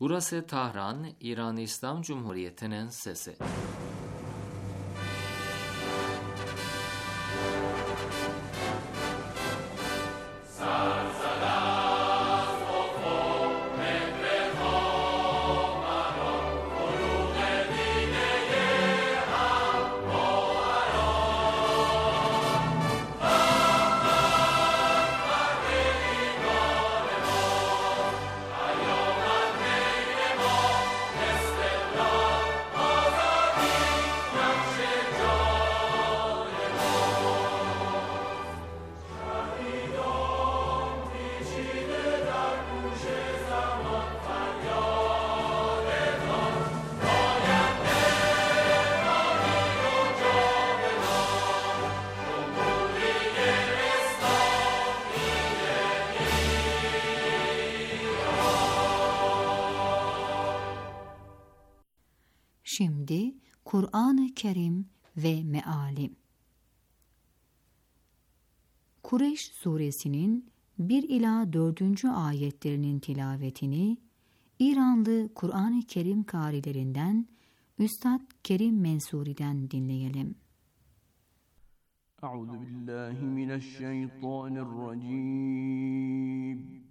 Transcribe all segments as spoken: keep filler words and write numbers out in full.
Burası Tahran, İran İslam Cumhuriyeti'nin sesi. Şimdi Kur'an-ı Kerim ve Meali. Kureyş suresinin bir ila dördüncü ayetlerinin tilavetini İranlı Kur'an-ı Kerim kârilerinden Üstad Kerim Mensuri'den dinleyelim. Euzu billahi mineşşeytanirracim.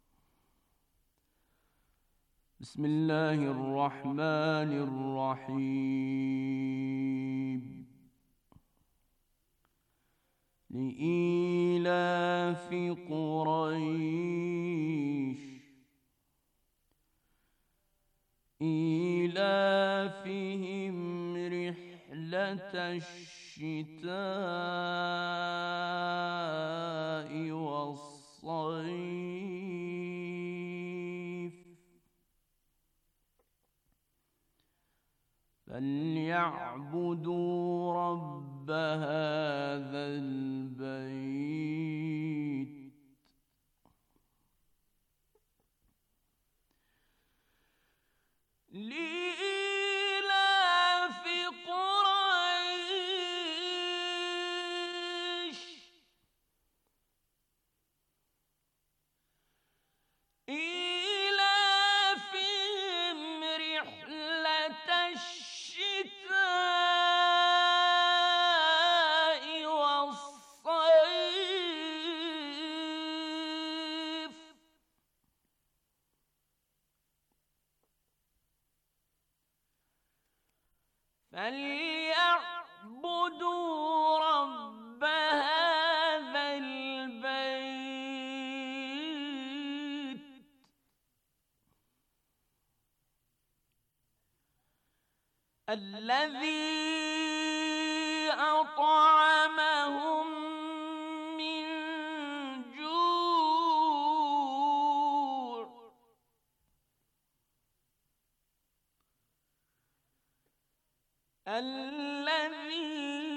Bismillahirrahmanirrahim. Li'ilafi Kureyş İlafihim rihleteşşitâ'i ve's-sayf فَلْيَعْبُدُوا رَبَّ هَذَا الْبَيْتِ لِإِيلَافِ قُرَيْشٍ إِيلَافِهِمْ رِحْلَةَ الشِّتَاءِ وَالصَّيْفِ فَلْيَعْبُدُوا رَبَّ هَذَا الْبَيْتِ الَّذِي أَطْعَمَهُم مِّن جُوعٍ الَّذِي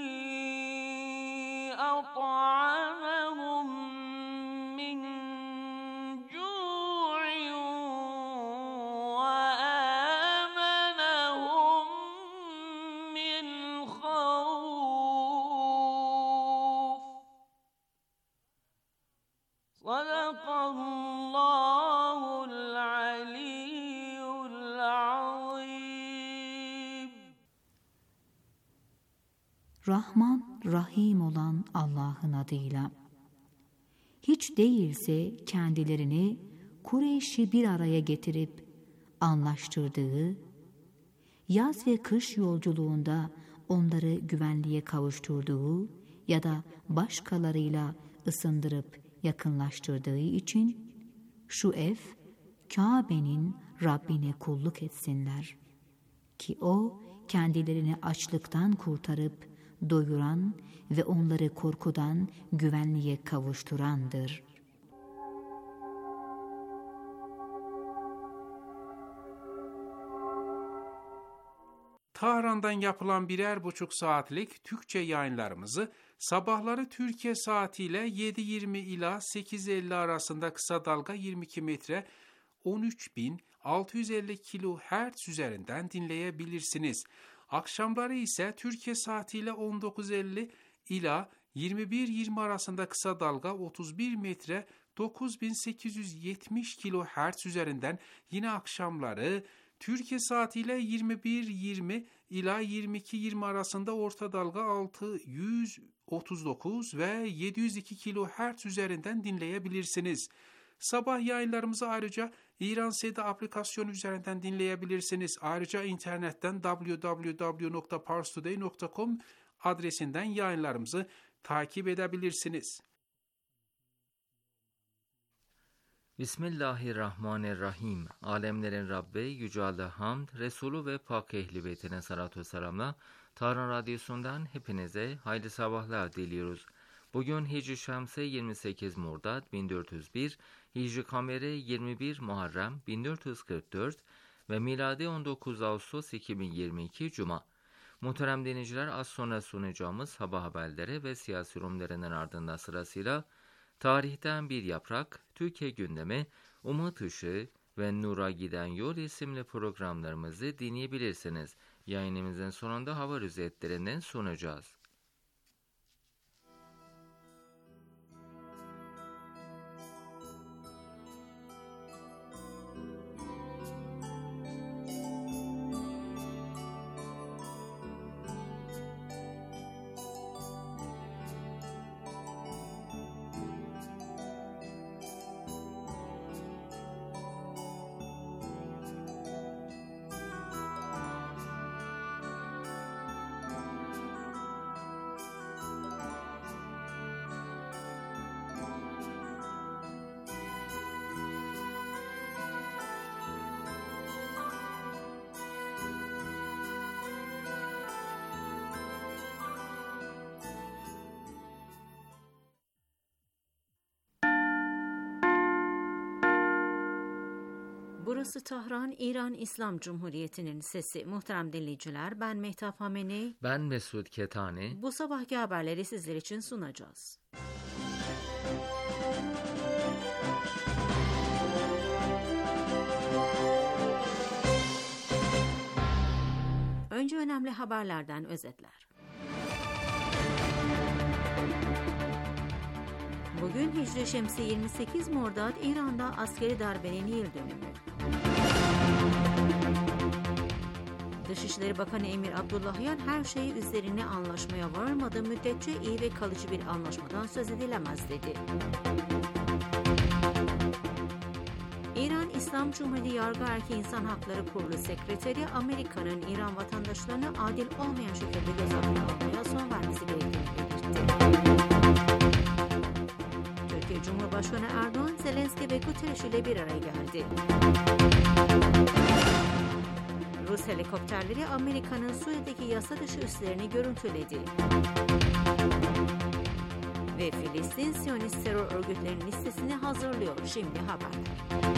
أَطْعَمَهُم مِّن جُوعٍ وَآمَنَهُم مِّنْ خَوْفٍ. Sadakallahul aliyyul azim. Rahman, Rahim olan Allah'ın adıyla. Hiç değilse kendilerini Kureyş'i bir araya getirip anlaştırdığı, yaz ve kış yolculuğunda onları güvenliğe kavuşturduğu ya da başkalarıyla ısındırıp yakınlaştırdığı için şu ev Kabe'nin Rabbine kulluk etsinler ki o kendilerini açlıktan kurtarıp doyuran ve onları korkudan güvenliğe kavuşturandır. Tahran'dan yapılan birer buçuk saatlik Türkçe yayınlarımızı sabahları Türkiye saatiyle yedi yirmi ila sekiz elli arasında kısa dalga yirmi iki metre on üç bin altı yüz elli kilohertz üzerinden dinleyebilirsiniz. Akşamları ise Türkiye saatiyle on dokuz elli ila yirmi bir yirmi arasında kısa dalga otuz bir metre dokuz bin sekiz yüz yetmiş kilohertz üzerinden, yine akşamları Türkiye saatiyle yirmi bir yirmi ila yirmi iki yirmi arasında orta dalga altı yüz otuz dokuz ve yedi yüz iki kilohertz üzerinden dinleyebilirsiniz. Sabah yayınlarımızı ayrıca İranseda aplikasyonu üzerinden dinleyebilirsiniz. Ayrıca internetten double-u double-u double-u nokta parstoday nokta com adresinden yayınlarımızı takip edebilirsiniz. Bismillahirrahmanirrahim. Alemlerin Rabbi, Yüce Allah hamd, Resulü ve Pak Ehli Beytine salatu selamla Tarhan Radyosu'ndan hepinize hayırlı sabahlar diliyoruz. Bugün Hicri Şemsi yirmi sekiz Murdat bin dört yüz bir, Hicri Kameri yirmi bir Muharrem bin dört yüz kırk dört ve miladi on dokuz Ağustos iki bin yirmi iki Cuma. Muhterem dinleyiciler, az sonra sunacağımız sabah haberleri ve siyasi yorumlarının ardından sırasıyla Tarihten Bir Yaprak, Türkiye Gündemi, Umut Işığı ve Nur'a Giden Yol isimli programlarımızı dinleyebilirsiniz. Yayınımızın sonunda hava rozetlerinden sunacağız. Burası Tahran, İran İslam Cumhuriyeti'nin sesi. Muhterem dinleyiciler, ben Mehtap Hameni. Ben Mesut Ketani. Bu sabahki haberleri sizler için sunacağız. Önce önemli haberlerden özetler. Bugün Hicri Şemsi yirmi sekiz Murdat, İran'da askeri darbenin yıl dönümü. Dışişleri Bakanı Emir Abdullahian, her şey üzerine anlaşmaya varılmadığı müddetçe iyi ve kalıcı bir anlaşmadan söz edilemez dedi. İran İslam Cumhuriyeti Yargı Erki İnsan Hakları Kurulu Sekreteri, Amerika'nın İran vatandaşlarını adil olmayan şekilde gözaltına almaya son vermesi gerektiğini belirtti. Türkiye Cumhurbaşkanı Erdoğan, Zelenski ve Guterres ile bir araya geldi. Rus helikopterleri Amerika'nın Suriye'deki yasa dışı üslerini görüntüledi. Ve Filistin Siyonist terör örgütlerinin listesini hazırlıyor. Şimdi haberler.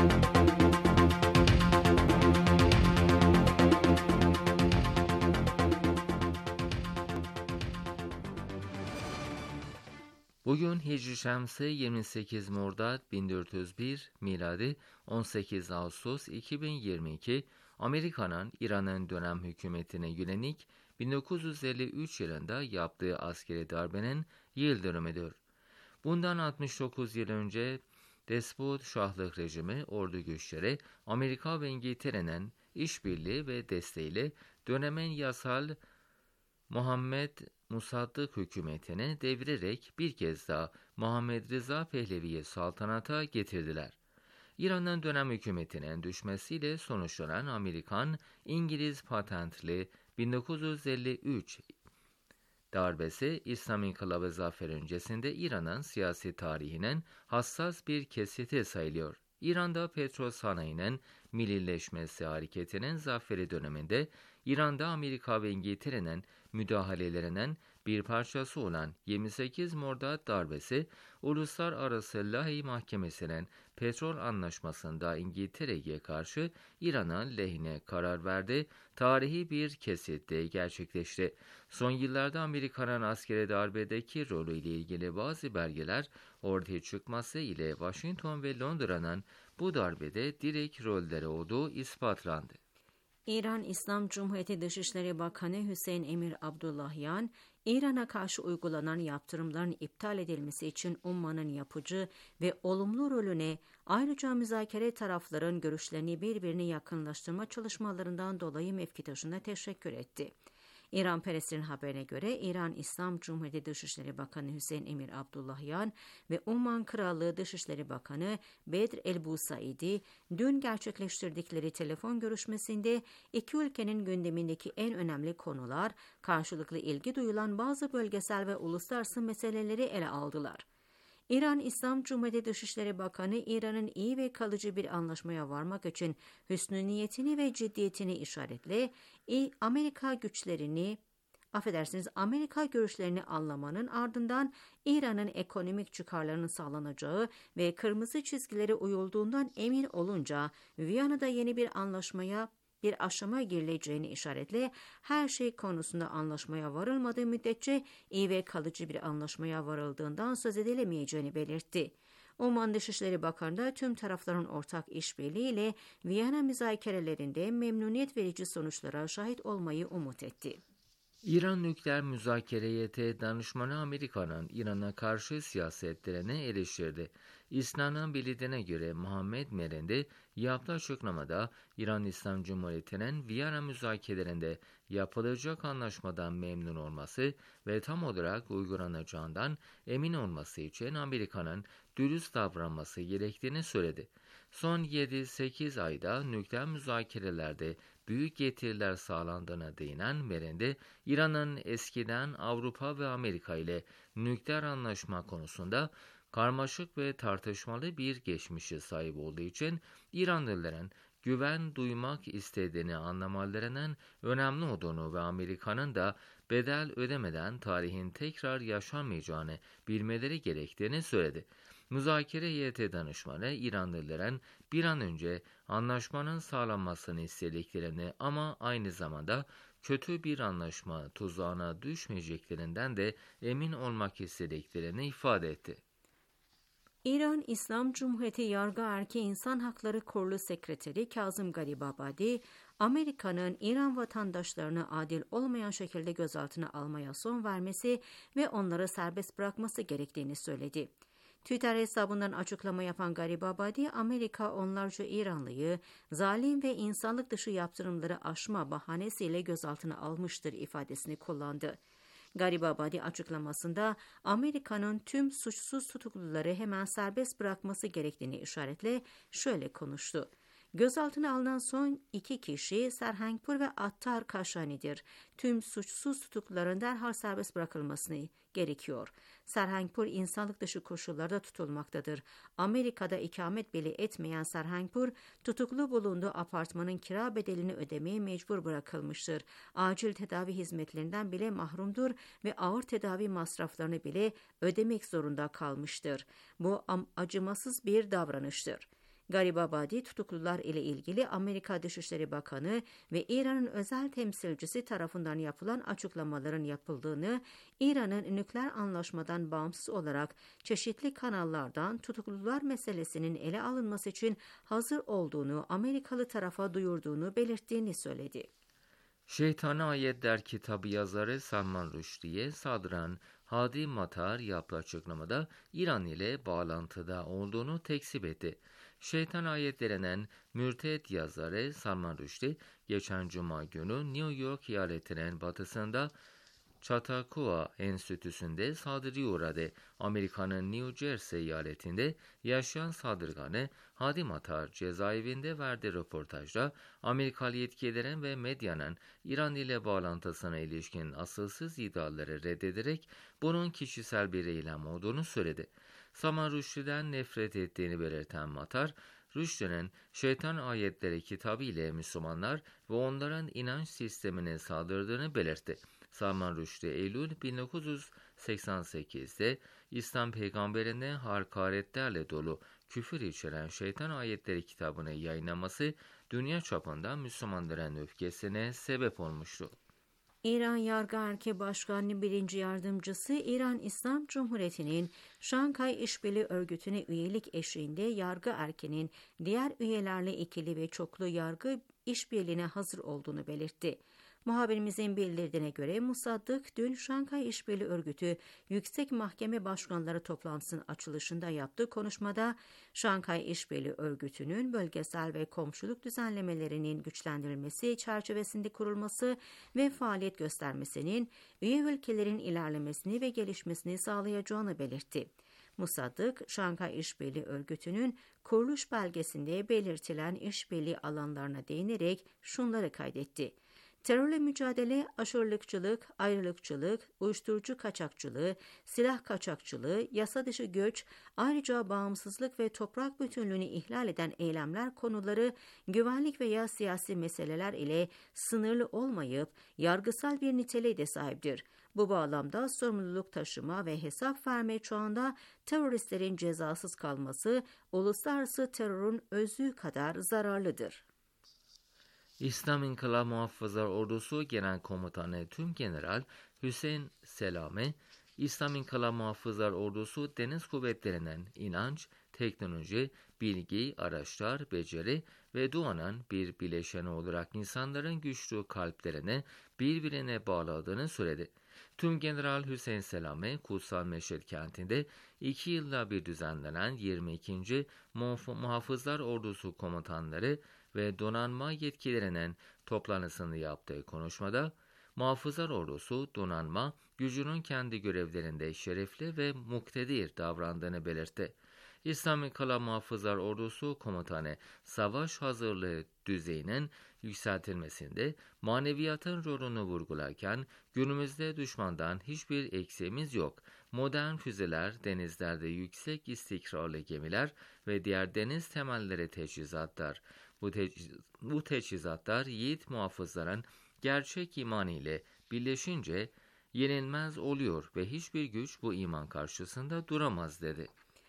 Bugün Hicri Şemsi yirmi sekiz Murdat bin dört yüz bir, miladi on sekiz Ağustos iki bin yirmi iki, Amerika'nın İran'ın dönem hükümetine yönelik bin dokuz yüz elli üç yılında yaptığı askeri darbenin yıl dönümüdür. Bundan altmış dokuz yıl önce despot şahlık rejimi ordu güçleri Amerika ve İngiltere'nin işbirliği ve desteğiyle dönemin yasal Muhammed Musaddık hükümetini devirerek bir kez daha Muhammed Rıza Pehlevi'yi saltanata getirdiler. İran'ın dönem hükümetinin düşmesiyle sonuçlanan Amerikan-İngiliz patentli bin dokuz yüz elli üç darbesi, İslam İnkılabı zaferi öncesinde İran'ın siyasi tarihinin hassas bir kesiti sayılıyor. İran'da petrol sanayinin millileşmesi hareketinin zaferi döneminde İran'da Amerika ve İngiltere'nin müdahalelerinin bir parçası olan yirmi sekiz Murdat darbesi, Uluslararası Lahi Mahkemesi'nin petrol anlaşmasında İngiltere'ye karşı İran'ın lehine karar verdi, tarihi bir kesitte gerçekleşti. Son yıllarda Amerika'nın askeri darbedeki rolü ile ilgili bazı belgeler ortaya çıkması ile Washington ve Londra'nın bu darbede direkt rolleri olduğu ispatlandı. İran İslam Cumhuriyeti Dışişleri Bakanı Hüseyin Emir Abdullahian, İran'a karşı uygulanan yaptırımların iptal edilmesi için Umman'ın yapıcı ve olumlu rolüne, ayrıca müzakere tarafların görüşlerini birbirine yakınlaştırma çalışmalarından dolayı mevkidaşına teşekkür etti. İran Perest'in haberine göre İran İslam Cumhuriyeti Dışişleri Bakanı Hüseyin Emir Abdullahyan ve Umman Krallığı Dışişleri Bakanı Bedr el-Busaidi dün gerçekleştirdikleri telefon görüşmesinde iki ülkenin gündemindeki en önemli konular, karşılıklı ilgi duyulan bazı bölgesel ve uluslararası meseleleri ele aldılar. İran İslam Cumhuriyeti Dışişleri Bakanı, İran'ın iyi ve kalıcı bir anlaşmaya varmak için hüsnü niyetini ve ciddiyetini işaretle, Amerika güçlerini, affedersiniz Amerika görüşlerini anlamanın ardından İran'ın ekonomik çıkarlarının sağlanacağı ve kırmızı çizgileri uyulduğundan emin olunca Viyana'da yeni bir anlaşmaya bir aşama girileceğini işaretle, her şey konusunda anlaşmaya varılmadığı müddetçe iyi ve kalıcı bir anlaşmaya varıldığından söz edilemeyeceğini belirtti. Oman Dışişleri Bakanı da tüm tarafların ortak işbirliğiyle Viyana müzakerelerinde memnuniyet verici sonuçlara şahit olmayı umut etti. İran Nükleer Müzakere Heyeti danışmanı Amerika'nın İran'a karşı siyasetlerini eleştirdi. İsna'nın bildiğine göre Muhammed Merendi yaptığı açıklamada İran İslam Cumhuriyeti'nin Viyana müzakerelerinde yapılacak anlaşmadan memnun olması ve tam olarak uygulanacağından emin olması için Amerika'nın dürüst davranması gerektiğini söyledi. Son yedi sekiz ayda nükleer müzakerelerde büyük getiriler sağlandığına değinen Merendi, İran'ın eskiden Avrupa ve Amerika ile nükleer anlaşma konusunda karmaşık ve tartışmalı bir geçmişe sahip olduğu için İranlıların güven duymak istediğini anlamalarının önemli olduğunu ve Amerika'nın da bedel ödemeden tarihin tekrar yaşanmayacağını bilmeleri gerektiğini söyledi. Müzakere heyeti danışmanı İranlıların bir an önce anlaşmanın sağlanmasını istediklerini ama aynı zamanda kötü bir anlaşma tuzağına düşmeyeceklerinden de emin olmak istediklerini ifade etti. İran İslam Cumhuriyeti Yargı Erki İnsan Hakları Kurulu Sekreteri Kazım Garibabadi, Amerika'nın İran vatandaşlarını adil olmayan şekilde gözaltına almaya son vermesi ve onları serbest bırakması gerektiğini söyledi. Twitter hesabından açıklama yapan Garibabadi, Amerika onlarca İranlıyı zalim ve insanlık dışı yaptırımları aşma bahanesiyle gözaltına almıştır ifadesini kullandı. Garibabadi açıklamasında Amerika'nın tüm suçsuz tutukluları hemen serbest bırakması gerektiğini işaretle şöyle konuştu. Gözaltına alınan son iki kişi Serhangpur ve Attar Kaşani'dir. Tüm suçsuz tutukluların derhal serbest bırakılmasını gerekiyor. Serhangpur insanlık dışı koşullarda tutulmaktadır. Amerika'da ikamet bile etmeyen Serhangpur, tutuklu bulunduğu apartmanın kira bedelini ödemeye mecbur bırakılmıştır. Acil tedavi hizmetlerinden bile mahrumdur ve ağır tedavi masraflarını bile ödemek zorunda kalmıştır. Bu acımasız bir davranıştır. Garibabadi, tutuklular ile ilgili Amerika Dışişleri Bakanı ve İran'ın özel temsilcisi tarafından yapılan açıklamaların yapıldığını, İran'ın nükleer anlaşmadan bağımsız olarak çeşitli kanallardan tutuklular meselesinin ele alınması için hazır olduğunu Amerikalı tarafa duyurduğunu belirttiğini söyledi. Şeytani Ayetler kitabı yazarı Salman Rushdie'ye saldıran Hadi Matar yaptığı açıklamada İran ile bağlantıda olduğunu tekzip etti. Şeytan Ayetlerinin mürted yazarı Salman Rushdie, geçen Cuma günü New York eyaletinin batısında Chautauqua Enstitüsü'nde saldırıya uğradı. Amerika'nın New Jersey eyaletinde yaşayan saldırganı Hadi Matar cezaevinde verdiği röportajda Amerikalı yetkililerin ve medyanın İran ile bağlantısına ilişkin asılsız iddiaları reddederek bunun kişisel bir eylem olduğunu söyledi. Salman Rushdie'den nefret ettiğini belirten Matar, Rushdie'nin Şeytan Ayetleri kitabı ile Müslümanlar ve onların inanç sistemine saldırdığını belirtti. Salman Rushdie, Eylül bin dokuz yüz seksen sekiz'de İslam peygamberine hakaretlerle dolu küfür içeren Şeytan Ayetleri kitabını yayınlaması dünya çapında Müslümanların öfkesine sebep olmuştu. İran Yargı Erki Başkanı birinci Yardımcısı, İran İslam Cumhuriyeti'nin Şanghay İşbirliği Örgütü'ne üyelik eşiğinde Yargı Erki'nin diğer üyelerle ikili ve çoklu yargı işbirliğine hazır olduğunu belirtti. Muhabirimizin bildirdiğine göre Musaddık dün Şanghay İşbirliği Örgütü Yüksek Mahkeme Başkanları toplantısının açılışında yaptığı konuşmada Şanghay İşbirliği Örgütü'nün bölgesel ve komşuluk düzenlemelerinin güçlendirilmesi çerçevesinde kurulması ve faaliyet göstermesinin üye ülkelerin ilerlemesini ve gelişmesini sağlayacağını belirtti. Musaddık, Şanghay İşbirliği Örgütü'nün kuruluş belgesinde belirtilen işbirliği alanlarına değinerek şunları kaydetti. Terörle mücadele, aşırılıkçılık, ayrılıkçılık, uyuşturucu kaçakçılığı, silah kaçakçılığı, yasa dışı göç, ayrıca bağımsızlık ve toprak bütünlüğünü ihlal eden eylemler konuları güvenlik veya siyasi meseleler ile sınırlı olmayıp yargısal bir niteliğe de sahiptir. Bu bağlamda sorumluluk taşıma ve hesap verme çağında teröristlerin cezasız kalması uluslararası terörün özü kadar zararlıdır. İslam İnkılap Muhafızlar Ordusu Genel Komutanı Tümgeneral Hüseyin Selami, İslam İnkılap Muhafızlar Ordusu Deniz Kuvvetleri'nin inanç, teknoloji, bilgi, araçlar, beceri ve duanın bir bileşeni olarak insanların güçlü kalplerini birbirine bağladığını söyledi. Tümgeneral Hüseyin Selami, Kutsal Meşred kentinde iki yılda bir düzenlenen yirmi ikinci Muhafızlar Ordusu Komutanları ve donanma yetkililerinin toplantısını yaptığı konuşmada, Muhafızlar Ordusu donanma gücünün kendi görevlerinde şerefli ve muktedir davrandığını belirtti. İslam İnkılap Muhafızlar Ordusu Komutanı savaş hazırlığı düzeyinin yükseltilmesinde maneviyatın rolünü vurgularken günümüzde düşmandan hiçbir eksiğimiz yok. Modern füzeler, denizlerde yüksek istikrarlı gemiler ve diğer deniz temelleri teçhizatlar. Bu, teçhiz, bu teçhizatlar yiğit muhafızların gerçek iman ile birleşince yenilmez oluyor ve hiçbir güç bu iman karşısında duramaz dedi.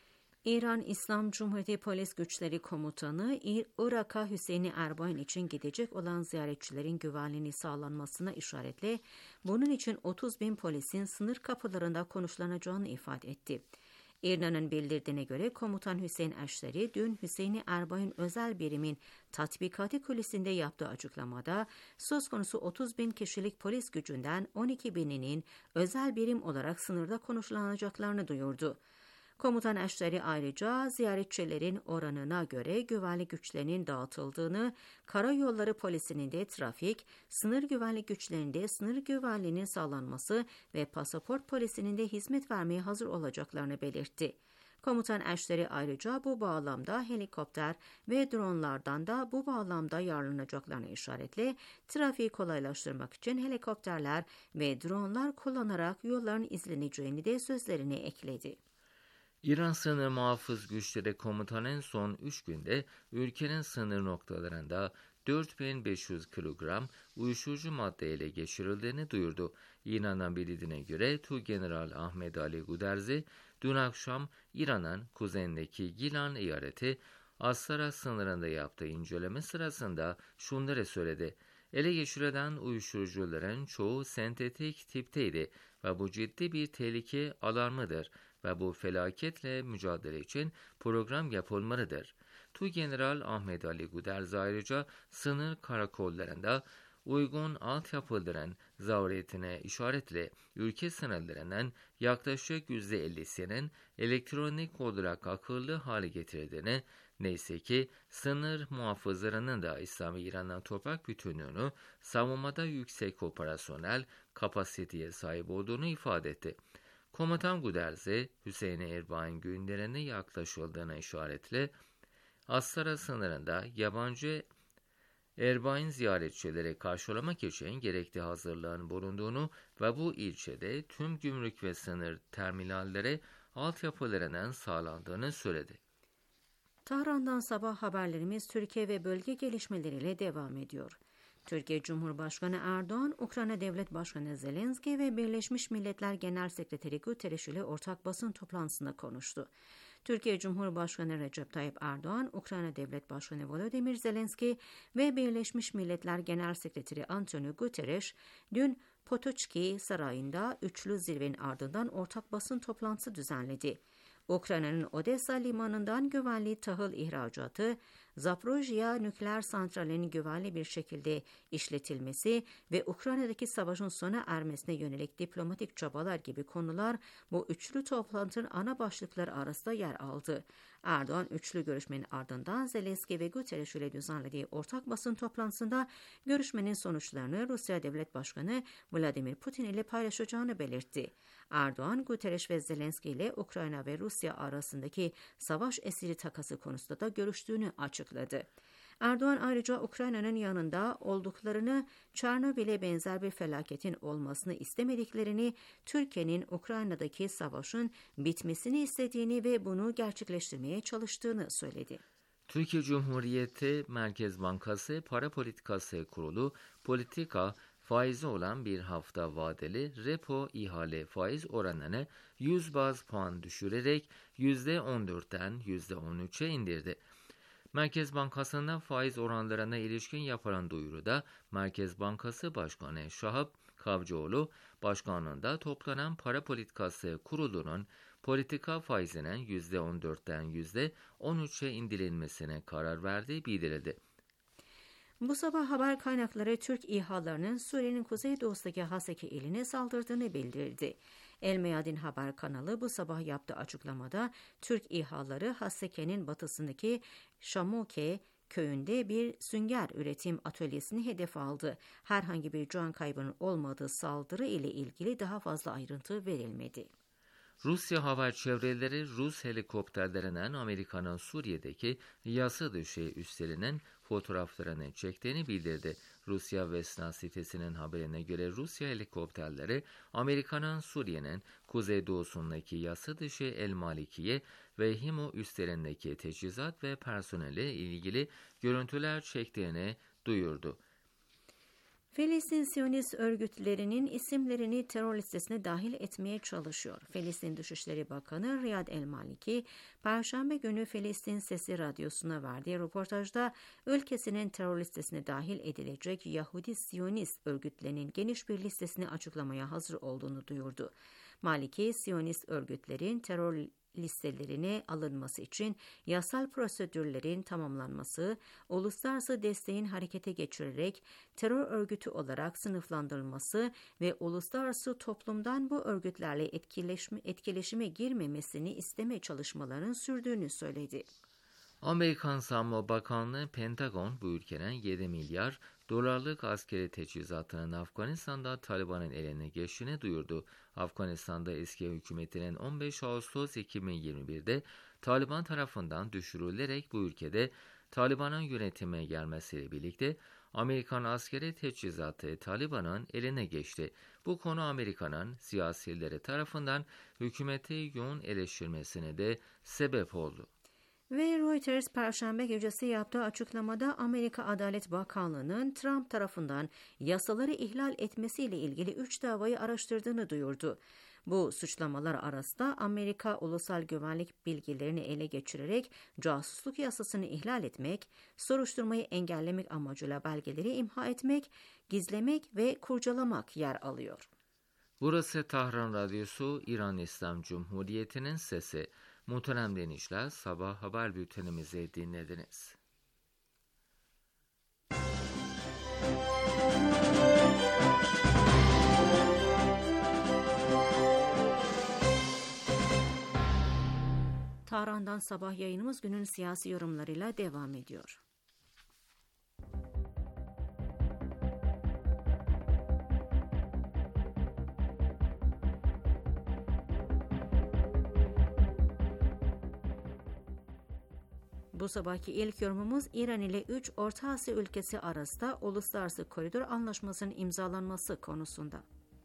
İran İslam Cumhuriyeti Polis Güçleri Komutanı Irak'a Hüseyin Erbain için gidecek olan ziyaretçilerin güvenliğini sağlanmasına işaretle bunun için otuz bin polisin sınır kapılarında konuşlanacağını ifade etti. İRNA'nın bildirdiğine göre Komutan Hüseyin Eşteri dün Hüseyin Erbain özel birimin tatbikatı kulisinde yaptığı açıklamada söz konusu otuz bin kişilik polis gücünden on iki bininin özel birim olarak sınırda konuşlanacaklarını duyurdu. Komutan Eşteri ayrıca ziyaretçilerin oranına göre güvenlik güçlerinin dağıtıldığını, karayolları polisinin de trafik, sınır güvenlik güçlerinde sınır güvenliğinin sağlanması ve pasaport polisinin de hizmet vermeye hazır olacaklarını belirtti. Komutan Eşteri ayrıca bu bağlamda helikopter ve dronlardan da bu bağlamda yararlanacaklarını işaretle trafiği kolaylaştırmak için helikopterler ve dronlar kullanarak yolların izleneceğini de sözlerine ekledi. İran Sınır Muhafız Güçleri Komutanı'nın son üç günde ülkenin sınır noktalarında dört bin beş yüz kilogram uyuşturucu madde ele geçirildiğini duyurdu. İran'dan bildiğine göre Tuğgeneral Ahmet Ali Guderzi dün akşam İran'ın kuzeyindeki Gilan eyaleti Astara sınırında yaptığı inceleme sırasında şunları söyledi. Ele geçirilen uyuşturucuların çoğu sentetik tipteydi ve bu ciddi bir tehlike alarmıdır ve bu felaketle mücadele için program yapılmalıdır. Tuğgeneral Ahmet Ali Guderzi ayrıca sınır karakollarında uygun altyapıların zaruretine işaretle ülke sınırlarının yaklaşık yüzde ellisinin elektronik olarak akıllı hale getirdiğini, neyse ki sınır muhafızlarının da İslami İran'dan toprak bütünlüğünü savunmada yüksek operasyonel kapasiteye sahip olduğunu ifade etti. Komutan Guderzi, Hüseyin Erbain günlerine yaklaşıldığına işaretle Astara sınırında yabancı Erbain ziyaretçileri karşılamak için gerekli hazırlığın bulunduğunu ve bu ilçede tüm gümrük ve sınır terminalleri altyapılarının sağlandığını söyledi. Tahran'dan sabah haberlerimiz Türkiye ve bölge gelişmeleriyle devam ediyor. Türkiye Cumhurbaşkanı Erdoğan, Ukrayna Devlet Başkanı Zelenski ve Birleşmiş Milletler Genel Sekreteri Guterres ile ortak basın toplantısında konuştu. Türkiye Cumhurbaşkanı Recep Tayyip Erdoğan, Ukrayna Devlet Başkanı Volodymyr Zelenski ve Birleşmiş Milletler Genel Sekreteri Antonio Guterres dün Potoçki Sarayı'nda üçlü zirvenin ardından ortak basın toplantısı düzenledi. Ukrayna'nın Odessa limanından güvenli tahıl ihracatı, Zaporojye nükleer santralinin güvenli bir şekilde işletilmesi ve Ukrayna'daki savaşın sona ermesine yönelik diplomatik çabalar gibi konular bu üçlü toplantının ana başlıkları arasında yer aldı. Erdoğan üçlü görüşmenin ardından Zelenski ve Guterres ile düzenlediği ortak basın toplantısında görüşmenin sonuçlarını Rusya Devlet Başkanı Vladimir Putin ile paylaşacağını belirtti. Erdoğan, Guterres ve Zelenski ile Ukrayna ve Rusya arasındaki savaş esiri takası konusunda da görüştüğünü açıkladı. Erdoğan ayrıca Ukrayna'nın yanında olduklarını, Çernobil'e benzer bir felaketin olmasını istemediklerini, Türkiye'nin Ukrayna'daki savaşın bitmesini istediğini ve bunu gerçekleştirmeye çalıştığını söyledi. Türkiye Cumhuriyeti Merkez Bankası Para Politikası Kurulu politika faizi olan bir hafta vadeli repo ihale faiz oranını yüz baz puan düşürerek yüzde on dörtten yüzde on üçe indirdi. Merkez Bankası'nda faiz oranlarına ilişkin yapılan duyuruda Merkez Bankası Başkanı Şahap Kavcıoğlu, başkanlığında toplanan Para Politikası Kurulu'nun politika faizinin yüzde on dörtten yüzde on üçe indirilmesine karar verdiği bildirildi. Bu sabah haber kaynakları Türk İHA'larının Suriye'nin kuzeydoğusundaki Haseki iline saldırdığını bildirdi. El Meyadin haber kanalı bu sabah yaptığı açıklamada Türk İHA'ları Haseke'nin batısındaki Şamoke köyünde bir sünger üretim atölyesini hedef aldı. Herhangi bir can kaybının olmadığı saldırı ile ilgili daha fazla ayrıntı verilmedi. Rusya hava çevreleri Rus helikopterlerinden Amerika'nın Suriye'deki yasa dışı üslerinin fotoğraflarını çektiğini bildirdi. Rusya Vesna sitesinin haberine göre Rusya helikopterleri Amerika'nın Suriye'nin kuzeydoğusundaki yasa dışı El Malikiye ve Himo üslerindeki teçhizat ve personelle ilgili görüntüler çektiğini duyurdu. Filistin Siyonist örgütlerinin isimlerini terör listesine dahil etmeye çalışıyor. Filistin Dışişleri Bakanı Riyad El-Maliki, Perşembe günü Filistin Sesi Radyosu'na verdiği röportajda ülkesinin terör listesine dahil edilecek Yahudi Siyonist örgütlerinin geniş bir listesini açıklamaya hazır olduğunu duyurdu. Maliki, Siyonist örgütlerin terör listelerine alınması için yasal prosedürlerin tamamlanması, uluslararası desteğin harekete geçirerek terör örgütü olarak sınıflandırılması ve uluslararası toplumdan bu örgütlerle etkileşme, etkileşime girmemesini isteme çalışmalarının sürdüğünü söyledi. Amerikan Savunma Bakanlığı Pentagon bu ülkenin yedi milyar dolarlık askeri teçhizatının Afganistan'da Taliban'ın eline geçtiğini duyurdu. Afganistan'da eski hükümetinin on beş Ağustos iki bin yirmi bir'de Taliban tarafından düşürülerek bu ülkede Taliban'ın yönetime gelmesiyle birlikte Amerikan askeri teçhizatı Taliban'ın eline geçti. Bu konu Amerika'nın siyasileri tarafından hükümeti yoğun eleştirmesine de sebep oldu. Ve Reuters Perşembe gecesi yaptığı açıklamada Amerika Adalet Bakanlığı'nın Trump tarafından yasaları ihlal etmesiyle ilgili üç davayı araştırdığını duyurdu. Bu suçlamalar arasında Amerika ulusal güvenlik bilgilerini ele geçirerek casusluk yasasını ihlal etmek, soruşturmayı engellemek amacıyla belgeleri imha etmek, gizlemek ve kurcalamak yer alıyor. Burası Tahran Radyosu, İran İslam Cumhuriyeti'nin sesi. Muhterem dinleyiciler, sabah haber bültenimizi dinlediniz. Tahran'dan sabah yayınımız günün siyasi yorumlarıyla devam ediyor. Bu sabahki ilk yorumumuz İran ile üç Orta Asya ülkesi arasında uluslararası koridor anlaşmasının imzalanması konusunda.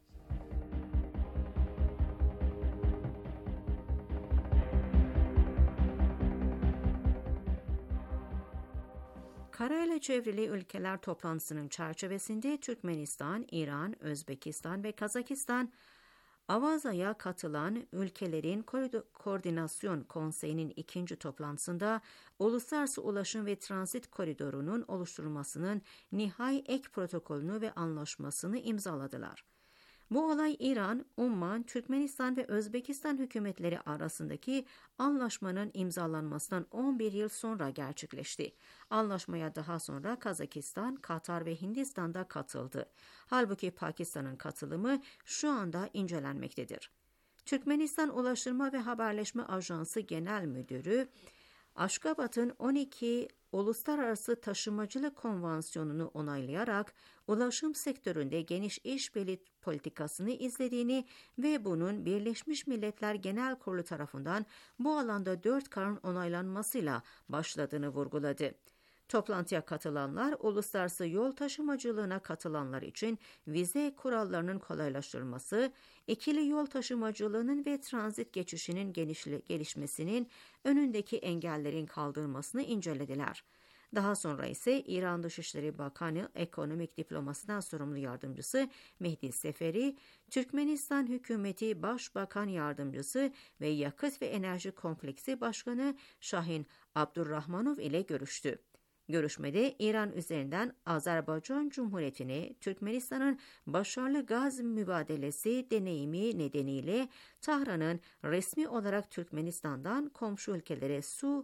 Karayla çevrili ülkeler toplantısının çerçevesinde Türkmenistan, İran, Özbekistan ve Kazakistan, Avaza'ya katılan ülkelerin Koordinasyon Konseyi'nin ikinci toplantısında Uluslararası Ulaşım ve Transit Koridoru'nun oluşturulmasının nihai ek protokolünü ve anlaşmasını imzaladılar. Bu olay İran, Umman, Türkmenistan ve Özbekistan hükümetleri arasındaki anlaşmanın imzalanmasından on bir yıl sonra gerçekleşti. Anlaşmaya daha sonra Kazakistan, Katar ve Hindistan da katıldı. Halbuki Pakistan'ın katılımı şu anda incelenmektedir. Türkmenistan Ulaştırma ve Haberleşme Ajansı Genel Müdürü, Aşgabat'ın on iki Uluslararası Taşımacılık Konvansiyonu'nu onaylayarak ulaşım sektöründe geniş işbirliği politikasını izlediğini ve bunun Birleşmiş Milletler Genel Kurulu tarafından bu alanda dört kararın onaylanmasıyla başladığını vurguladı. Toplantıya katılanlar, uluslararası yol taşımacılığına katılanlar için vize kurallarının kolaylaştırılması, ikili yol taşımacılığının ve transit geçişinin genişle, gelişmesinin önündeki engellerin kaldırılmasını incelediler. Daha sonra ise İran Dışişleri Bakanı Ekonomik Diplomasiden sorumlu yardımcısı Mehdi Seferi, Türkmenistan Hükümeti Başbakan Yardımcısı ve Yakıt ve Enerji Kompleksi Başkanı Şahin Abdurrahmanov ile görüştü. Görüşmede İran üzerinden Azerbaycan Cumhuriyeti'ne Türkmenistan'ın başarılı gaz mübadelesi deneyimi nedeniyle Tahran'ın resmi olarak Türkmenistan'dan komşu ülkelere su,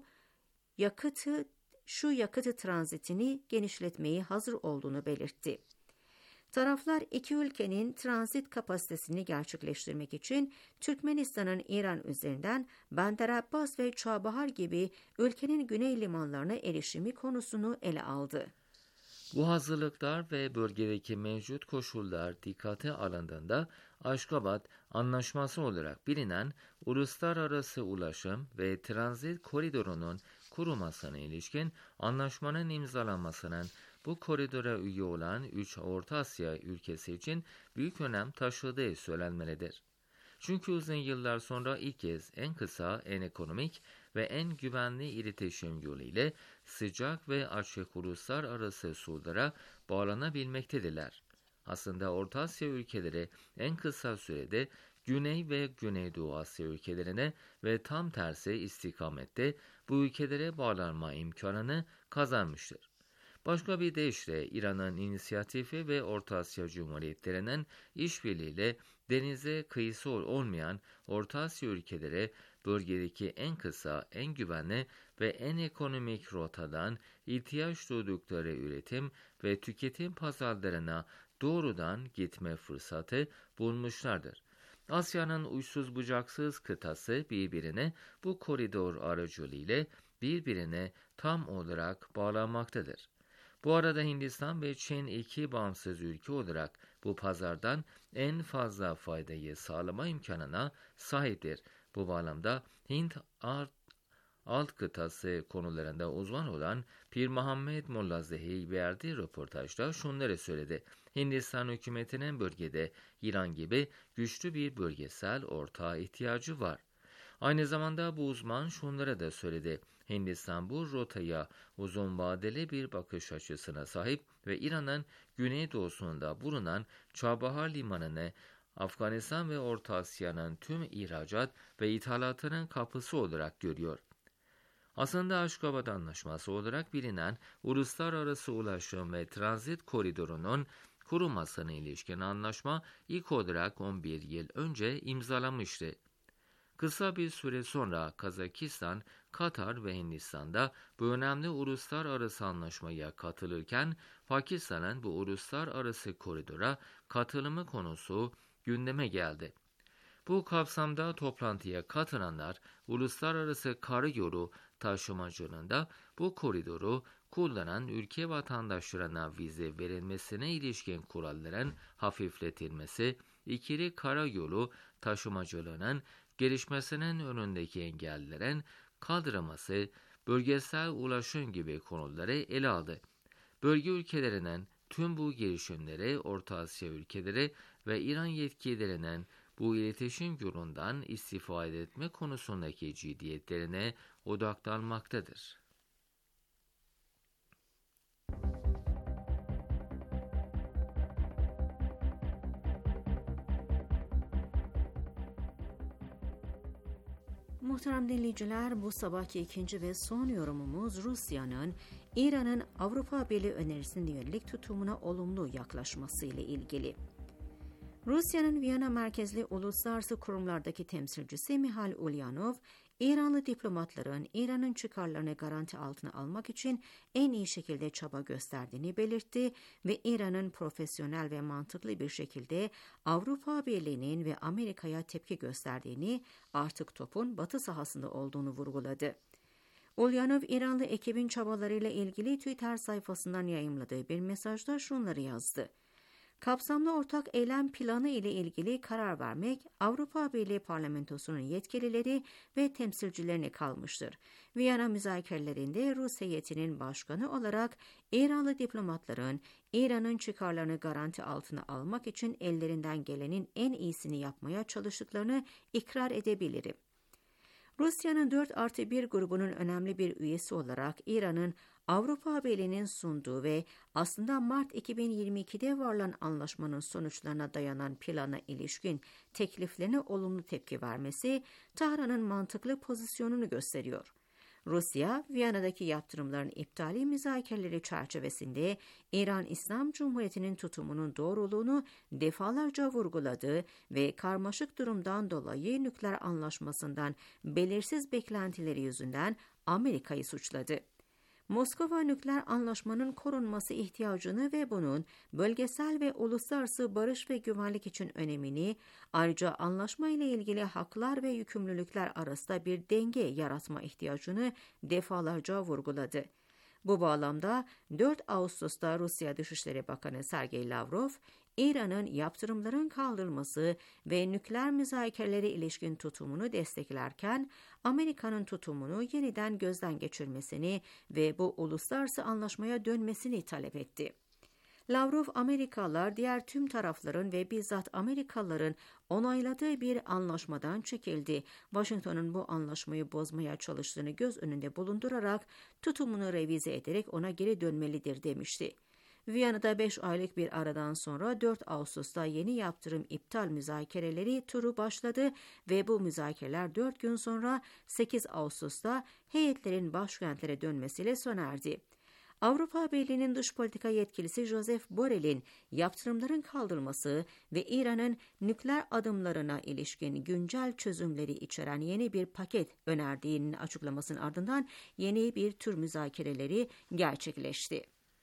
yakıtı, şu yakıtı tranzitini genişletmeyi hazır olduğunu belirtti. Taraflar iki ülkenin transit kapasitesini gerçekleştirmek için Türkmenistan'ın İran üzerinden Bandar Abbas ve Çabahar gibi ülkenin güney limanlarına erişimi konusunu ele aldı. Bu hazırlıklar ve bölgedeki mevcut koşullar dikkate alındığında Aşgabat Anlaşması olarak bilinen Uluslararası Ulaşım ve Transit Koridoru'nun kurulmasına ilişkin anlaşmanın imzalanmasının bu koridora üye olan üç Orta Asya ülkesi için büyük önem taşıdığı söylenmelidir. Çünkü uzun yıllar sonra ilk kez en kısa, en ekonomik ve en güvenli iletişim yoluyla sıcak ve açık uluslararası sulara bağlanabilmektedirler. Aslında Orta Asya ülkeleri en kısa sürede Güney ve Güneydoğu Asya ülkelerine ve tam tersi istikamette bu ülkelere bağlanma imkanını kazanmıştır. Başka bir deyişle İran'ın inisiyatifi ve Orta Asya Cumhuriyetlerinin işbirliğiyle denize kıyısı olmayan Orta Asya ülkeleri bölgedeki en kısa, en güvenli ve en ekonomik rotadan ihtiyaç duydukları üretim ve tüketim pazarlarına doğrudan gitme fırsatı bulmuşlardır. Asya'nın uçsuz bucaksız kıtası birbirine bu koridor aracılığıyla birbirine tam olarak bağlanmaktadır. Bu arada Hindistan ve Çin iki bağımsız ülke olarak bu pazardan en fazla faydayı sağlama imkanına sahiptir. Bu bağlamda Hint alt, alt kıtası konularında uzman olan Pir Muhammed Mollazehi verdiği röportajda şunları söyledi. Hindistan hükümetinin bölgede İran gibi güçlü bir bölgesel ortağa ihtiyacı var. Aynı zamanda bu uzman şunları da söyledi. Hindistan bu rotaya uzun vadeli bir bakış açısına sahip ve İran'ın güneydoğusunda bulunan Çabahar Limanı'nı Afganistan ve Orta Asya'nın tüm ihracat ve ithalatının kapısı olarak görüyor. Aslında Aşgabat Anlaşması olarak bilinen Uluslararası Ulaşım ve Transit Koridoru'nun kurulmasına ilişkin anlaşma ilk olarak on bir yıl önce imzalanmıştı. Kısa bir süre sonra Kazakistan, Katar ve Hindistan'da bu önemli uluslararası anlaşmaya katılırken Pakistan'ın bu uluslararası koridora katılımı konusu gündeme geldi. Bu kapsamda toplantıya katılanlar uluslararası karayolu taşımacılığında bu koridoru kullanan ülke vatandaşlarına vize verilmesine ilişkin kuralların hafifletilmesi, ikili karayolu taşımacılığının gelişmesinin önündeki engellerin kaldırılması, bölgesel ulaşım gibi konuları ele aldı. Bölge ülkelerinin tüm bu girişimleri Orta Asya ülkeleri ve İran yetkililerinin bu iletişim yolundan istifade etme konusundaki ciddiyetlerine odaklanmaktadır. Muhterem dinleyiciler, bu sabahki ikinci ve son yorumumuz Rusya'nın İran'ın Avrupa Birliği önerisine yönelik tutumuna olumlu yaklaşması ile ilgili. Rusya'nın Viyana merkezli uluslararası kurumlardaki temsilcisi Mihail Ulyanov, İranlı diplomatların İran'ın çıkarlarını garanti altına almak için en iyi şekilde çaba gösterdiğini belirtti ve İran'ın profesyonel ve mantıklı bir şekilde Avrupa Birliği'nin ve Amerika'ya tepki gösterdiğini, artık topun batı sahasında olduğunu vurguladı. Ulyanov, İranlı ekibin çabalarıyla ilgili Twitter sayfasından yayımladığı bir mesajda şunları yazdı. Kapsamlı ortak eylem planı ile ilgili karar vermek Avrupa Birliği Parlamentosu'nun yetkilileri ve temsilcilerine kalmıştır. Viyana müzakerelerinde Rus heyetinin başkanı olarak İranlı diplomatların İran'ın çıkarlarını garanti altına almak için ellerinden gelenin en iyisini yapmaya çalıştıklarını ikrar edebilirim. Rusya'nın dört artı bir grubunun önemli bir üyesi olarak İran'ın Avrupa Birliği'nin sunduğu ve aslında Mart iki bin yirmi ikide varılan anlaşmanın sonuçlarına dayanan plana ilişkin tekliflerine olumlu tepki vermesi, Tahran'ın mantıklı pozisyonunu gösteriyor. Rusya, Viyana'daki yaptırımların iptali müzakereleri çerçevesinde İran İslam Cumhuriyeti'nin tutumunun doğruluğunu defalarca vurguladı ve karmaşık durumdan dolayı nükleer anlaşmasından belirsiz beklentileri yüzünden Amerika'yı suçladı. Moskova, nükleer anlaşmanın korunması ihtiyacını ve bunun bölgesel ve uluslararası barış ve güvenlik için önemini, ayrıca anlaşma ile ilgili haklar ve yükümlülükler arasında bir denge yaratma ihtiyacını defalarca vurguladı. Bu bağlamda dört Ağustos'ta Rusya Dışişleri Bakanı Sergey Lavrov, İran'ın yaptırımların kaldırılması ve nükleer müzakerelere ilişkin tutumunu desteklerken, Amerika'nın tutumunu yeniden gözden geçirmesini ve bu uluslararası anlaşmaya dönmesini talep etti. Lavrov, Amerikalılar diğer tüm tarafların ve bizzat Amerikalıların onayladığı bir anlaşmadan çekildi. Washington'un bu anlaşmayı bozmaya çalıştığını göz önünde bulundurarak tutumunu revize ederek ona geri dönmelidir demişti. Viyana'da beş aylık bir aradan sonra dört Ağustos'ta yeni yaptırım iptal müzakereleri turu başladı ve bu müzakereler dört gün sonra sekiz Ağustos'ta heyetlerin başkentlere dönmesiyle sona erdi. Avrupa Birliği'nin dış politika yetkilisi Josep Borrell'in yaptırımların kaldırılması ve İran'ın nükleer adımlarına ilişkin güncel çözümleri içeren yeni bir paket önerdiğinin açıklamasının ardından yeni bir tür müzakereleri gerçekleşti.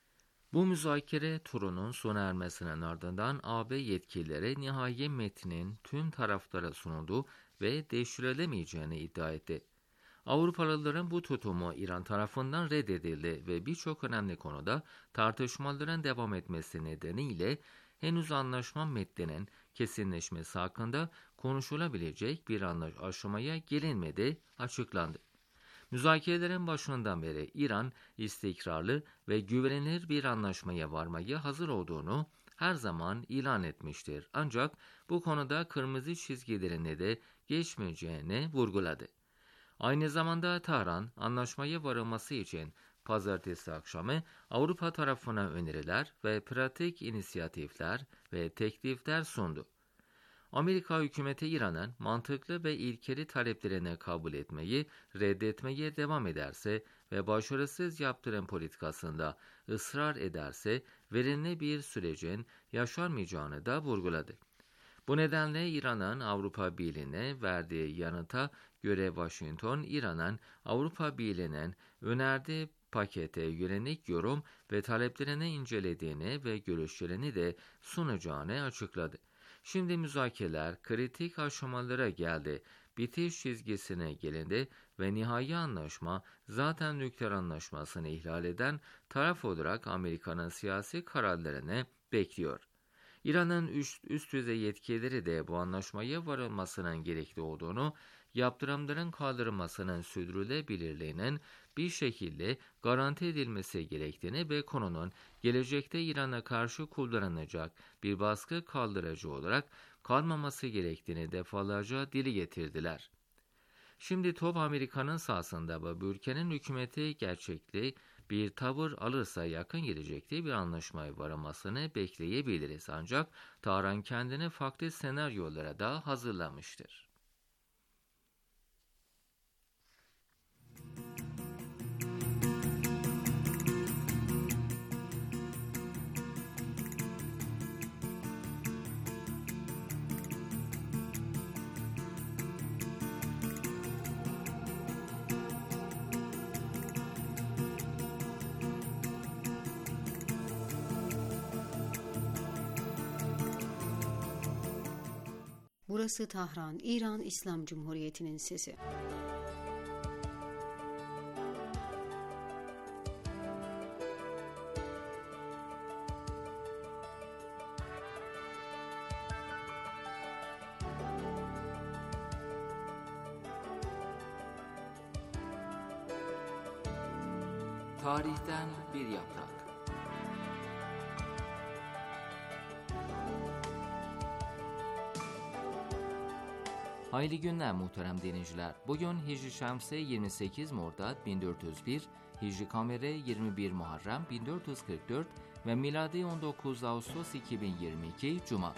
Bu müzakere turunun sona ermesinin ardından A B yetkilileri nihai metnin tüm taraflara sunuldu ve değiştirilemeyeceğini iddia etti. Avrupalıların bu tutumu İran tarafından reddedildi ve birçok önemli konuda tartışmaların devam etmesi nedeniyle henüz anlaşma metninin kesinleşmesi hakkında konuşulabilecek bir aşamaya gelinmedi açıklandı. Müzakerelerin başından beri İran istikrarlı ve güvenilir bir anlaşmaya varmaya hazır olduğunu her zaman ilan etmiştir. Ancak bu konuda kırmızı çizgilerine de geçmeyeceğini vurguladı. Aynı zamanda Tahran, anlaşmaya varılması için pazartesi akşamı Avrupa tarafına öneriler ve pratik inisiyatifler ve teklifler sundu. Amerika hükümeti İran'ın mantıklı ve ilkeli taleplerini kabul etmeyi, reddetmeye devam ederse ve başarısız yaptırım politikasında ısrar ederse verimli bir sürecin yaşanmayacağını da vurguladı. Bu nedenle İran'ın Avrupa Birliği'ne verdiği yanıta göre Washington, İran'ın Avrupa Birliği'nin önerdiği pakete yönelik yorum ve taleplerini incelediğini ve görüşlerini de sunacağını açıkladı. Şimdi müzakereler kritik aşamalara geldi, bitiş çizgisine gelindi ve nihai anlaşma zaten nükleer anlaşmasını ihlal eden taraf olarak Amerika'nın siyasi kararlarını bekliyor. İran'ın üst, üst düzey yetkilileri de bu anlaşmaya varılmasının gerekli olduğunu, yaptırımların kaldırılmasının sürdürülebilirliğinin bir şekilde garanti edilmesi gerektiğini ve konunun gelecekte İran'a karşı kullanılacak bir baskı kaldırıcı olarak kalmaması gerektiğini defalarca dile getirdiler. Şimdi top Amerika'nın sahasında ve bu ülkenin hükümeti gerçekli bir tavır alırsa yakın gelecekte bir anlaşmaya varılmasını bekleyebiliriz. Ancak Tahran kendini farklı senaryolara da hazırlamıştır. Burası Tahran, İran İslam Cumhuriyeti'nin sesi. Tarihten bir yaprak. Hayırlı günler muhterem dinleyiciler. Bugün Hicri Şemsi yirmi sekiz Mordad bin dört yüz bir, Hicri Kameri yirmi bir Muharrem bin dört yüz kırk dört ve miladi on dokuz Ağustos iki bin yirmi iki Cuma.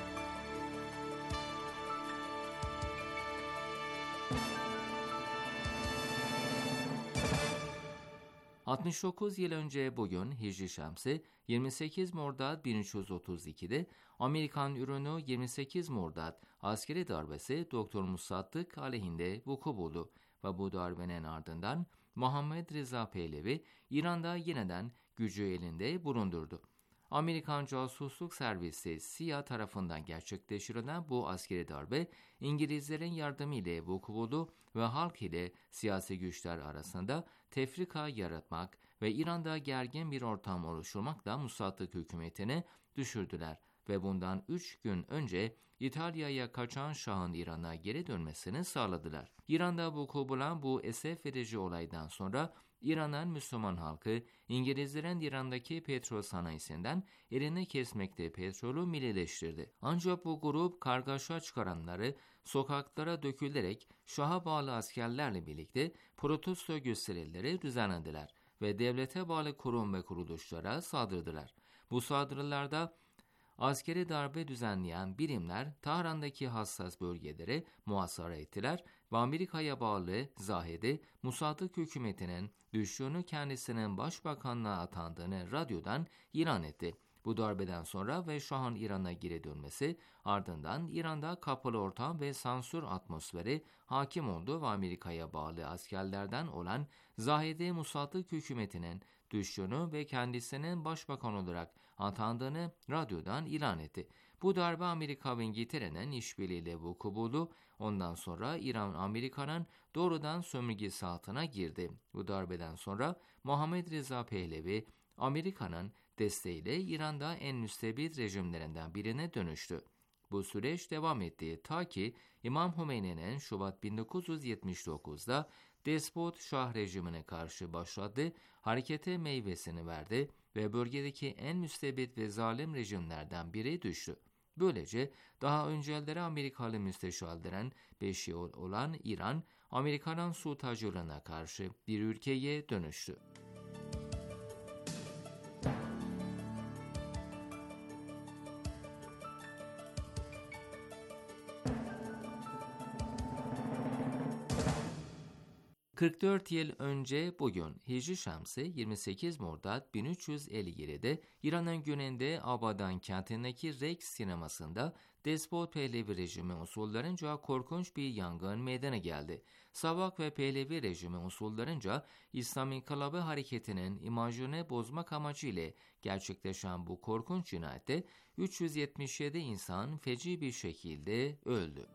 altmış dokuz yıl önce bugün Hicri Şemsi yirmi sekiz Mordad bin üç yüz otuz iki'de Amerikan ürünü yirmi sekiz Mordad askeri darbesi Doktor Musaddık aleyhinde vuku buldu ve bu darbenin ardından Muhammed Reza Pehlevi İran'da yeniden gücü elinde bulundurdu. Amerikan Casusluk Servisi C I A tarafından gerçekleştirilen bu askeri darbe İngilizlerin yardımıyla vuku buldu ve halk ile siyasi güçler arasında tefrika yaratmak ve İran'da gergin bir ortam oluşturmakla Musaddık hükümetini düşürdüler ve bundan üç gün önce İtalya'ya kaçan Şah'ın İran'a geri dönmesini sağladılar. İran'da vuku bulan bu esef verici olaydan sonra İran'ın Müslüman halkı İngilizlerin İran'daki petrol sanayisinden elini kesmekte petrolü millileştirdi. Ancak bu grup kargaşa çıkaranları sokaklara dökülerek Şah'a bağlı askerlerle birlikte protesto gösterileri düzenlediler ve devlete bağlı kurum ve kuruluşlara saldırdılar. Bu saldırılarda askeri darbe düzenleyen birimler Tahran'daki hassas bölgeleri muhasara ettiler ve Amerika'ya bağlı Zahed'i Musaddık hükümetinin düştüğünü kendisinin başbakanlığa atandığını radyodan ilan etti. Bu darbeden sonra ve Şah'ın İran'a geri dönmesi ardından İran'da kapalı ortam ve sansür atmosferi hakim oldu ve Amerika'ya bağlı askerlerden olan Zahed'i Musaddık hükümetinin düştüğünü ve kendisinin başbakan olarak atandığını radyodan ilan etti. Bu darbe Amerika ve İngiltere'nin işbirliğiyle vuku buldu. Ondan sonra İran Amerika'nın doğrudan sömürgesi altına girdi. Bu darbeden sonra Muhammed Reza Pehlevi Amerika'nın desteğiyle İran'da en müstebid rejimlerinden birine dönüştü. Bu süreç devam etti ta ki İmam Hümeyni'nin Şubat bin dokuz yüz yetmiş dokuz'da Despot Şah rejimine karşı başladı, harekete meyvesini verdi ve bölgedeki en müstebid ve zalim rejimlerden biri düştü. Böylece daha önceleri Amerikalı müsteşarların beşiği olan İran, Amerika'nın sultacılığına karşı bir ülkeye dönüştü. kırk dört yıl önce bugün Hicri Şemsi yirmi sekiz Mordad bin üç yüz elli yedi'de İran'ın güneyinde Abadan kentindeki Rex sinemasında Despot Pehlevi rejimi unsurlarınca korkunç bir yangın meydana geldi. Savak ve Pehlevi rejimi unsurlarınca İslam İnkılabı Hareketi'nin imajını bozmak amacıyla gerçekleşen bu korkunç cinayette üç yüz yetmiş yedi insan feci bir şekilde öldü.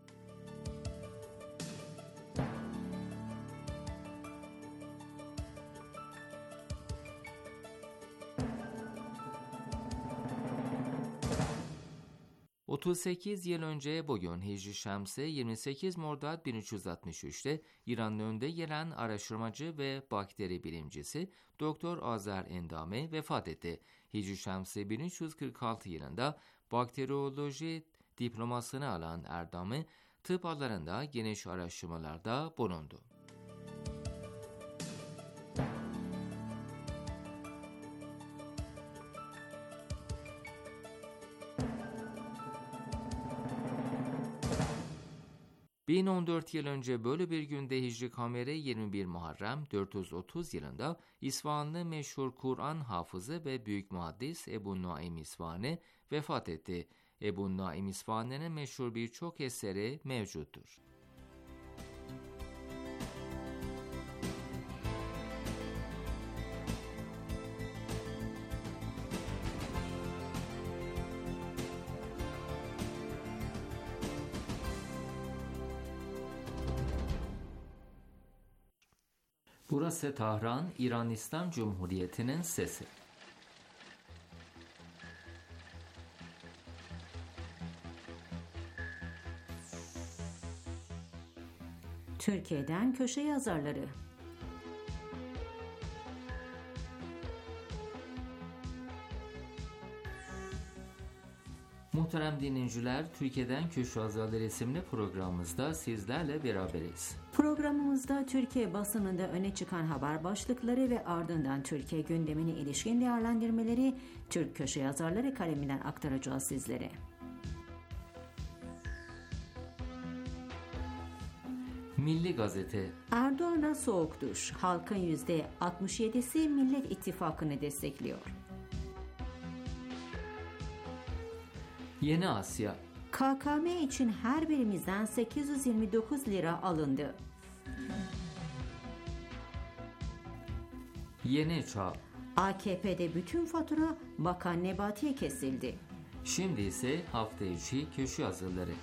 otuz sekiz yıl önce bugün Hicri Şemsi yirmi sekiz Mordad bin üç yüz altmış üç'te İran'ın önde gelen araştırmacı ve bakteri bilimcisi Doktor Azer Endami vefat etti. Hicri Şemsi bin üç yüz kırk altı yılında bakteriyoloji diplomasını alan Erdami tıp alanında geniş araştırmalarda bulundu. bin on dört yıl önce böyle bir günde Hicri Kameri yirmi bir Muharrem dört yüz otuz yılında İsfahanlı meşhur Kur'an hafızı ve büyük muhaddis Ebu Naim İsfahani vefat etti. Ebu Naim İsfahani'nin meşhur birçok eseri mevcuttur. Burası Tahran, İran İslam Cumhuriyeti'nin sesi. Türkiye'den köşe yazarları. Muhterem dinleyiciler, Türkiye'den Köşe Yazarları isimli programımızda sizlerle beraberiz. Programımızda Türkiye basınında öne çıkan haber başlıkları ve ardından Türkiye gündemine ilişkin değerlendirmeleri Türk köşe yazarları kaleminden aktaracağız sizlere. Milli Gazete. Erdoğan'a soğuk duş. Halkın yüzde altmış yedisi Millet İttifakı'nı destekliyor. Yeni Asya. K K M için her birimizden sekiz yüz yirmi dokuz lira alındı. Yeni Çağ. A K P'de bütün fatura Bakan Nebati'ye kesildi. Şimdi ise hafta içi köşe yazıları.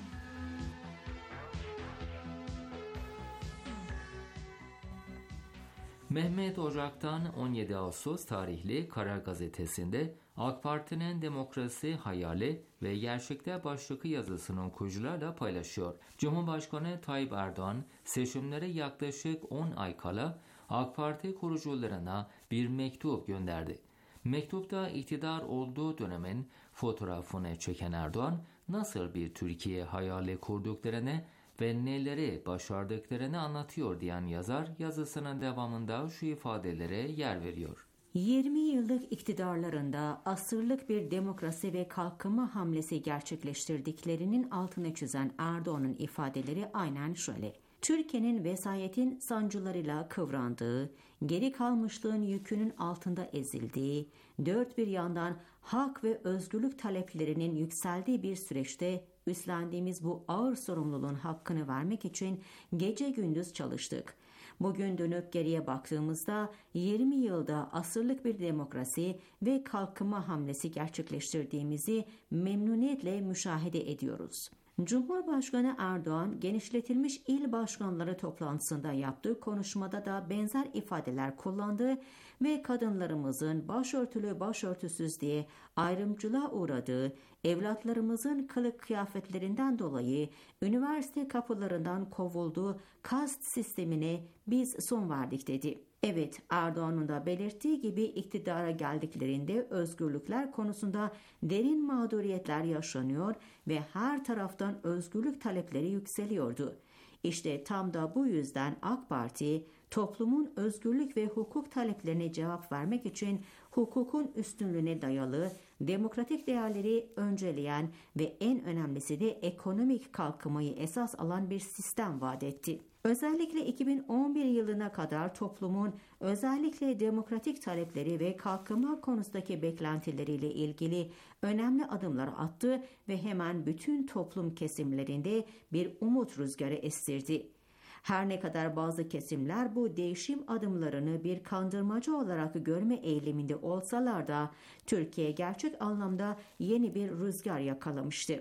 Mehmet Ocak'tan on yedi Ağustos tarihli Karar Gazetesi'nde AK Parti'nin demokrasi hayali ve gerçekler başlıklı yazısını okuyucularla paylaşıyor. Cumhurbaşkanı Tayyip Erdoğan seçimlere yaklaşık on ay kala AK Parti kurucularına bir mektup gönderdi. Mektupta iktidar olduğu dönemin fotoğrafını çeken Erdoğan nasıl bir Türkiye hayali kurduklarını ve neleri başardıklarını anlatıyor diyen yazar yazısının devamında şu ifadelere yer veriyor. yirmi yıllık iktidarlarında asırlık bir demokrasi ve kalkınma hamlesi gerçekleştirdiklerinin altını çizen Erdoğan'ın ifadeleri aynen şöyle. Türkiye'nin vesayetin sancılarıyla kıvrandığı, geri kalmışlığın yükünün altında ezildiği, dört bir yandan hak ve özgürlük taleplerinin yükseldiği bir süreçte üstlendiğimiz bu ağır sorumluluğun hakkını vermek için gece gündüz çalıştık. Bugün dönüp geriye baktığımızda yirmi yılda asırlık bir demokrasi ve kalkınma hamlesi gerçekleştirdiğimizi memnuniyetle müşahede ediyoruz. Cumhurbaşkanı Erdoğan genişletilmiş il başkanları toplantısında yaptığı konuşmada da benzer ifadeler kullandı ve kadınlarımızın başörtülü başörtüsüz diye ayrımcılığa uğradığı, evlatlarımızın kılık kıyafetlerinden dolayı üniversite kapılarından kovulduğu kast sistemine biz son verdik dedi. Evet, Erdoğan'ın da belirttiği gibi iktidara geldiklerinde özgürlükler konusunda derin mağduriyetler yaşanıyor ve her taraftan özgürlük talepleri yükseliyordu. İşte tam da bu yüzden AK Parti toplumun özgürlük ve hukuk taleplerine cevap vermek için hukukun üstünlüğüne dayalı, demokratik değerleri önceleyen ve en önemlisi de ekonomik kalkınmayı esas alan bir sistem vaat etti. Özellikle iki bin on bir yılına kadar toplumun özellikle demokratik talepleri ve kalkınma konusundaki beklentileriyle ilgili önemli adımlar attı ve hemen bütün toplum kesimlerinde bir umut rüzgarı estirdi. Her ne kadar bazı kesimler bu değişim adımlarını bir kandırmacı olarak görme eğiliminde olsalar da Türkiye gerçek anlamda yeni bir rüzgar yakalamıştı.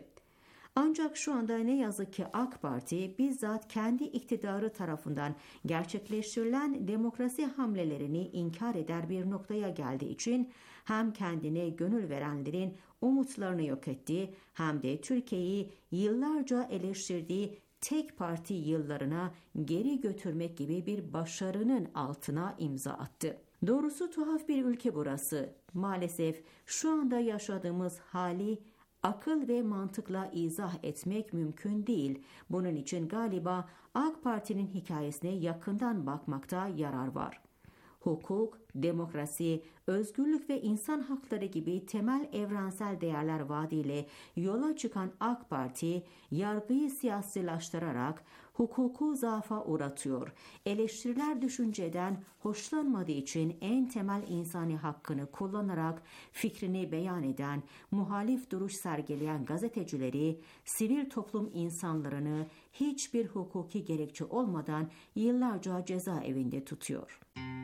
Ancak şu anda ne yazık ki AK Parti bizzat kendi iktidarı tarafından gerçekleştirilen demokrasi hamlelerini inkar eder bir noktaya geldiği için hem kendine gönül verenlerin umutlarını yok etti hem de Türkiye'yi yıllarca eleştirdiği tek parti yıllarına geri götürmek gibi bir başarının altına imza attı. Doğrusu tuhaf bir ülke burası. Maalesef şu anda yaşadığımız hali akıl ve mantıkla izah etmek mümkün değil. Bunun için galiba AK Parti'nin hikayesine yakından bakmakta yarar var. Hukuk, demokrasi, özgürlük ve insan hakları gibi temel evrensel değerler vaadiyle yola çıkan AK Parti, yargıyı siyasilaştırarak hukuku zaafa uğratıyor. Eleştiriler düşünceden hoşlanmadığı için en temel insani hakkını kullanarak fikrini beyan eden, muhalif duruş sergileyen gazetecileri, sivil toplum insanlarını hiçbir hukuki gerekçe olmadan yıllarca cezaevinde tutuyor.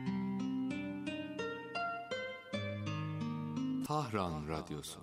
Tahran Radyosu.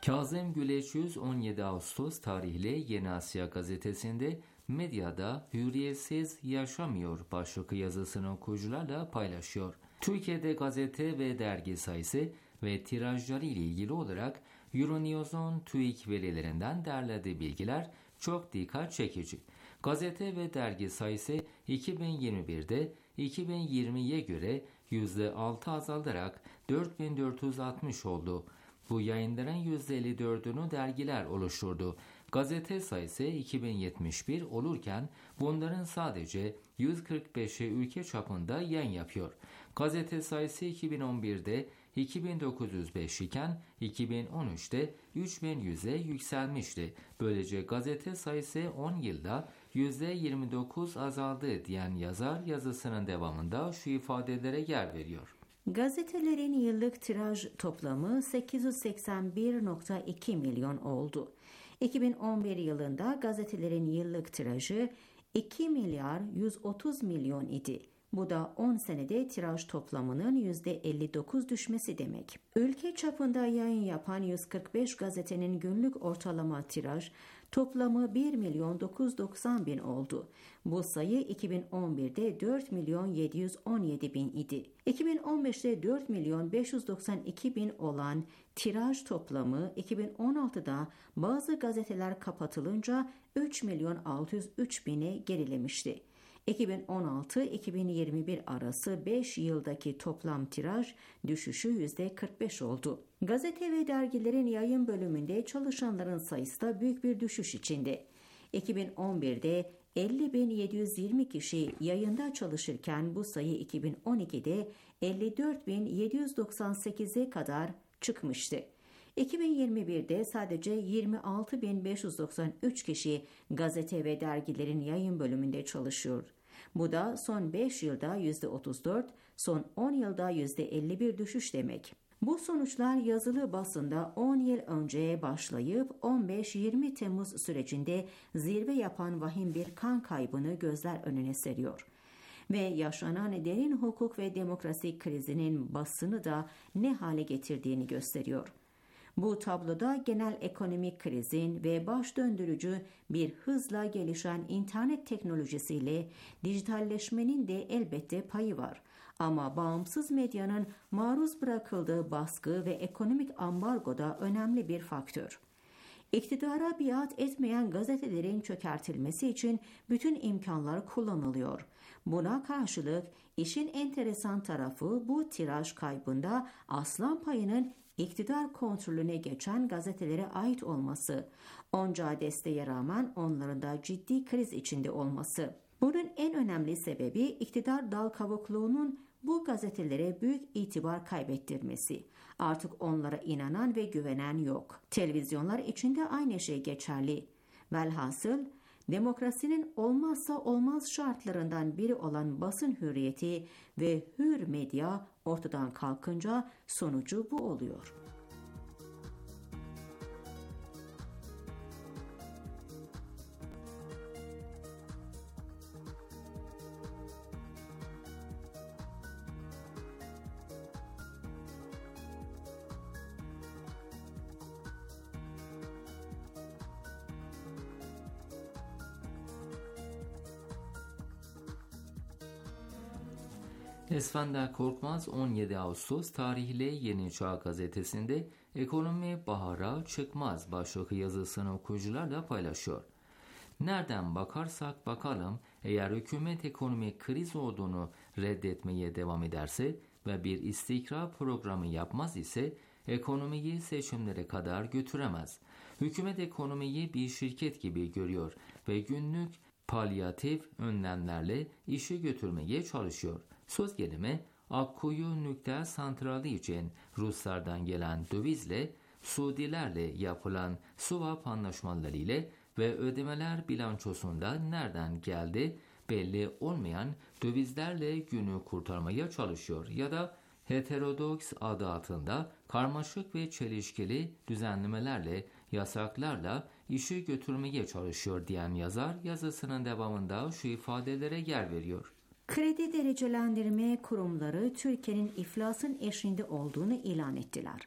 Kazım Güleç on yedi Ağustos tarihli Yeni Asya gazetesinde medyada hürriyetsiz yaşamıyor başlıklı yazısını okuyucularla paylaşıyor. Türkiye'de gazete ve dergi sayısı ve tirajları ile ilgili olarak Euronews'un TÜİK verilerinden derlediği bilgiler çok dikkat çekici. Gazete ve dergi sayısı iki bin yirmi birde iki bin yirmiye göre yüzde altı azalarak dört bin dört yüz altmış oldu. Bu yayınların yüzde elli dördünü dergiler oluşturdu. Gazete sayısı iki bin yetmiş bir olurken bunların sadece yüz kırk beşi ülke çapında yayın yapıyor. Gazete sayısı iki bin on birde iki bin dokuz yüz beş iken iki bin on üçte üç bin yüze yükselmişti. Böylece gazete sayısı on yılda yüzde yirmi dokuz azaldı diyen yazar yazısının devamında şu ifadelere yer veriyor. Gazetelerin yıllık tiraj toplamı sekiz yüz seksen bir virgül iki milyon oldu. iki bin on bir yılında gazetelerin yıllık tirajı iki milyar yüz otuz milyon idi. Bu da on senede tiraj toplamının yüzde elli dokuz düşmesi demek. Ülke çapında yayın yapan yüz kırk beş gazetenin günlük ortalama tiraj toplamı bir milyon dokuz yüz doksan bin oldu. Bu sayı iki bin on birde dört milyon yedi yüz on yedi bin idi. iki bin on beşte dört milyon beş yüz doksan iki bin olan tiraj toplamı iki bin on altıda bazı gazeteler kapatılınca üç milyon altı yüz üç bine gerilemişti. iki bin on altı iki bin yirmi bir arası beş yıldaki toplam tiraj düşüşü yüzde kırk beş oldu. Gazete ve dergilerin yayın bölümünde çalışanların sayısı da büyük bir düşüş içinde. iki bin on birde elli bin yedi yüz yirmi kişi yayında çalışırken bu sayı iki bin on ikide elli dört bin yedi yüz doksan sekize kadar çıkmıştı. iki bin yirmi birde sadece yirmi altı bin beş yüz doksan üç kişi gazete ve dergilerin yayın bölümünde çalışıyor. Bu da son beş yılda yüzde otuz dört, son on yılda yüzde elli bir düşüş demek. Bu sonuçlar yazılı basında on yıl önce başlayıp on beş yirmi Temmuz sürecinde zirve yapan vahim bir kan kaybını gözler önüne seriyor. Ve yaşanan derin hukuk ve demokrasi krizinin basını da ne hale getirdiğini gösteriyor. Bu tabloda genel ekonomik krizin ve baş döndürücü bir hızla gelişen internet teknolojisiyle dijitalleşmenin de elbette payı var. Ama bağımsız medyanın maruz bırakıldığı baskı ve ekonomik ambargo da önemli bir faktör. İktidara biat etmeyen gazetelerin çökertilmesi için bütün imkanlar kullanılıyor. Buna karşılık işin enteresan tarafı bu tiraj kaybında aslan payının iktidar kontrolüne geçen gazetelere ait olması, onca desteğe rağmen onların da ciddi kriz içinde olması. Bunun en önemli sebebi iktidar dal kavukluğunun bu gazetelere büyük itibar kaybettirmesi. Artık onlara inanan ve güvenen yok. Televizyonlar için de aynı şey geçerli. Velhasıl demokrasinin olmazsa olmaz şartlarından biri olan basın hürriyeti ve hür medya ortadan kalkınca sonucu bu oluyor. Esfender Korkmaz on yedi Ağustos tarihli Yeni Çağ gazetesinde ekonomi bahara çıkmaz başlıklı yazısını okuyucularla paylaşıyor. Nereden bakarsak bakalım eğer hükümet ekonomik kriz olduğunu reddetmeye devam ederse ve bir istikrar programı yapmaz ise ekonomiyi seçimlere kadar götüremez. Hükümet ekonomiyi bir şirket gibi görüyor ve günlük palyatif önlemlerle işi götürmeye çalışıyor. Söz gelimi Akkuyu nükleer santrali için Ruslardan gelen dövizle, Suudilerle yapılan swap anlaşmaları ile ve ödemeler bilançosunda nereden geldi belli olmayan dövizlerle günü kurtarmaya çalışıyor ya da heterodoks adı altında karmaşık ve çelişkili düzenlemelerle, yasaklarla işi götürmeye çalışıyor diyen yazar yazısının devamında şu ifadelere yer veriyor. Kredi derecelendirme kurumları Türkiye'nin iflasın eşiğinde olduğunu ilan ettiler.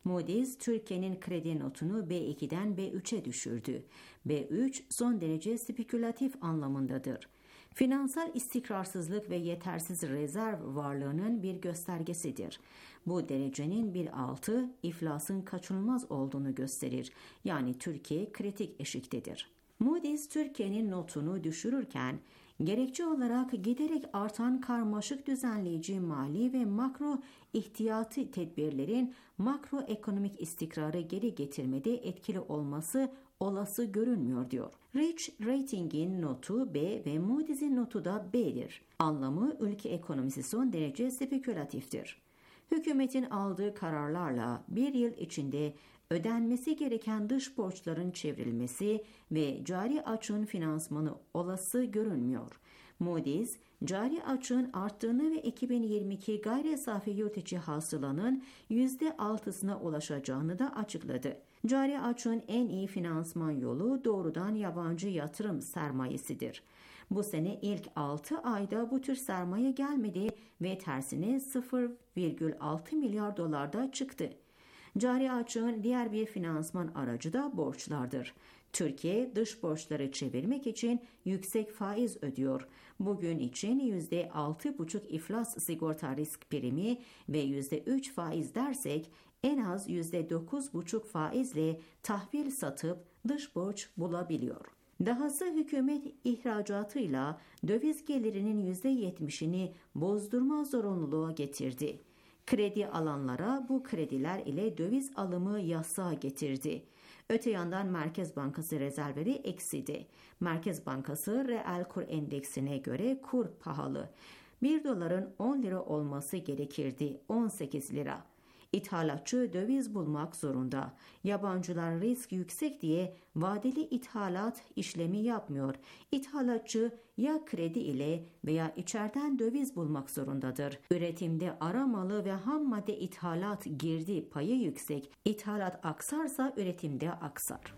Moody's, Türkiye'nin kredi notunu B iki'den B üç'e düşürdü. B üç son derece spekülatif anlamındadır. Finansal istikrarsızlık ve yetersiz rezerv varlığının bir göstergesidir. Bu derecenin bir altı iflasın kaçınılmaz olduğunu gösterir. Yani Türkiye kritik eşiktedir. Moody's, Türkiye'nin notunu düşürürken gerekçe olarak giderek artan karmaşık düzenleyici mali ve makro ihtiyati tedbirlerin makroekonomik istikrarı geri getirmede etkili olması olası görünmüyor diyor. Fitch Rating'in notu B ve Moody's'in notu da B'dir. Anlamı ülke ekonomisi son derece spekülatiftir. Hükümetin aldığı kararlarla bir yıl içinde ödenmesi gereken dış borçların çevrilmesi ve cari açığın finansmanı olası görünmüyor. Moody's, cari açığın arttığını ve iki bin yirmi iki gayri safi yurt içi hasılanın yüzde altısına ulaşacağını da açıkladı. Cari açığın en iyi finansman yolu doğrudan yabancı yatırım sermayesidir. Bu sene ilk altı ayda bu tür sermaye gelmedi ve tersine sıfır virgül altı milyar dolarda çıktı. Cari açığın diğer bir finansman aracı da borçlardır. Türkiye dış borçları çevirmek için yüksek faiz ödüyor. Bugün için yüzde altı buçuk iflas sigorta risk primi ve yüzde üç faiz dersek en az yüzde dokuz buçuk faizle tahvil satıp dış borç bulabiliyor. Dahası hükümet ihracatıyla döviz gelirinin yüzde yetmişini bozdurma zorunluluğu getirdi. Kredi alanlara bu krediler ile döviz alımı yasağı getirdi. Öte yandan Merkez Bankası rezervleri eksidi. Merkez Bankası reel kur endeksine göre kur pahalı. bir doların on lira olması gerekirdi, on sekiz lira. İthalatçı döviz bulmak zorunda. Yabancılar risk yüksek diye vadeli ithalat işlemi yapmıyor. İthalatçı ya kredi ile veya içeriden döviz bulmak zorundadır. Üretimde ara malı ve ham madde ithalat girdi payı yüksek. İthalat aksarsa üretimde aksar.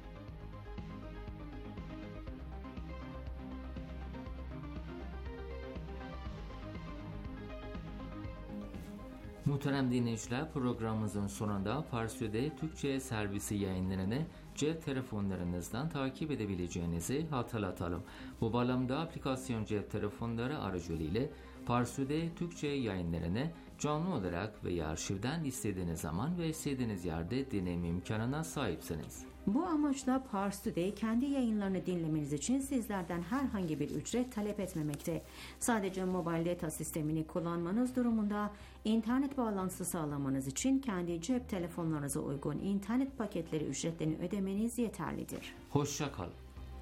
Muhterem dinleyiciler, programımızın sonunda Parsi'de Türkçe servisi yayınlarını cep telefonlarınızdan takip edebileceğinizi hatırlatalım. Bu bağlamda aplikasyon cep telefonları aracılığıyla Parsi'de Türkçe yayınlarını canlı olarak veya arşivden istediğiniz zaman ve istediğiniz yerde dinleme imkanına sahipsiniz. Bu amaçla Parsi'de kendi yayınlarını dinlemeniz için sizlerden herhangi bir ücret talep etmemekte. Sadece mobil data sistemini kullanmanız durumunda internet bağlantısı sağlamanız için kendi cep telefonlarınıza uygun internet paketleri ücretlerini ödemeniz yeterlidir. Hoşça kalın.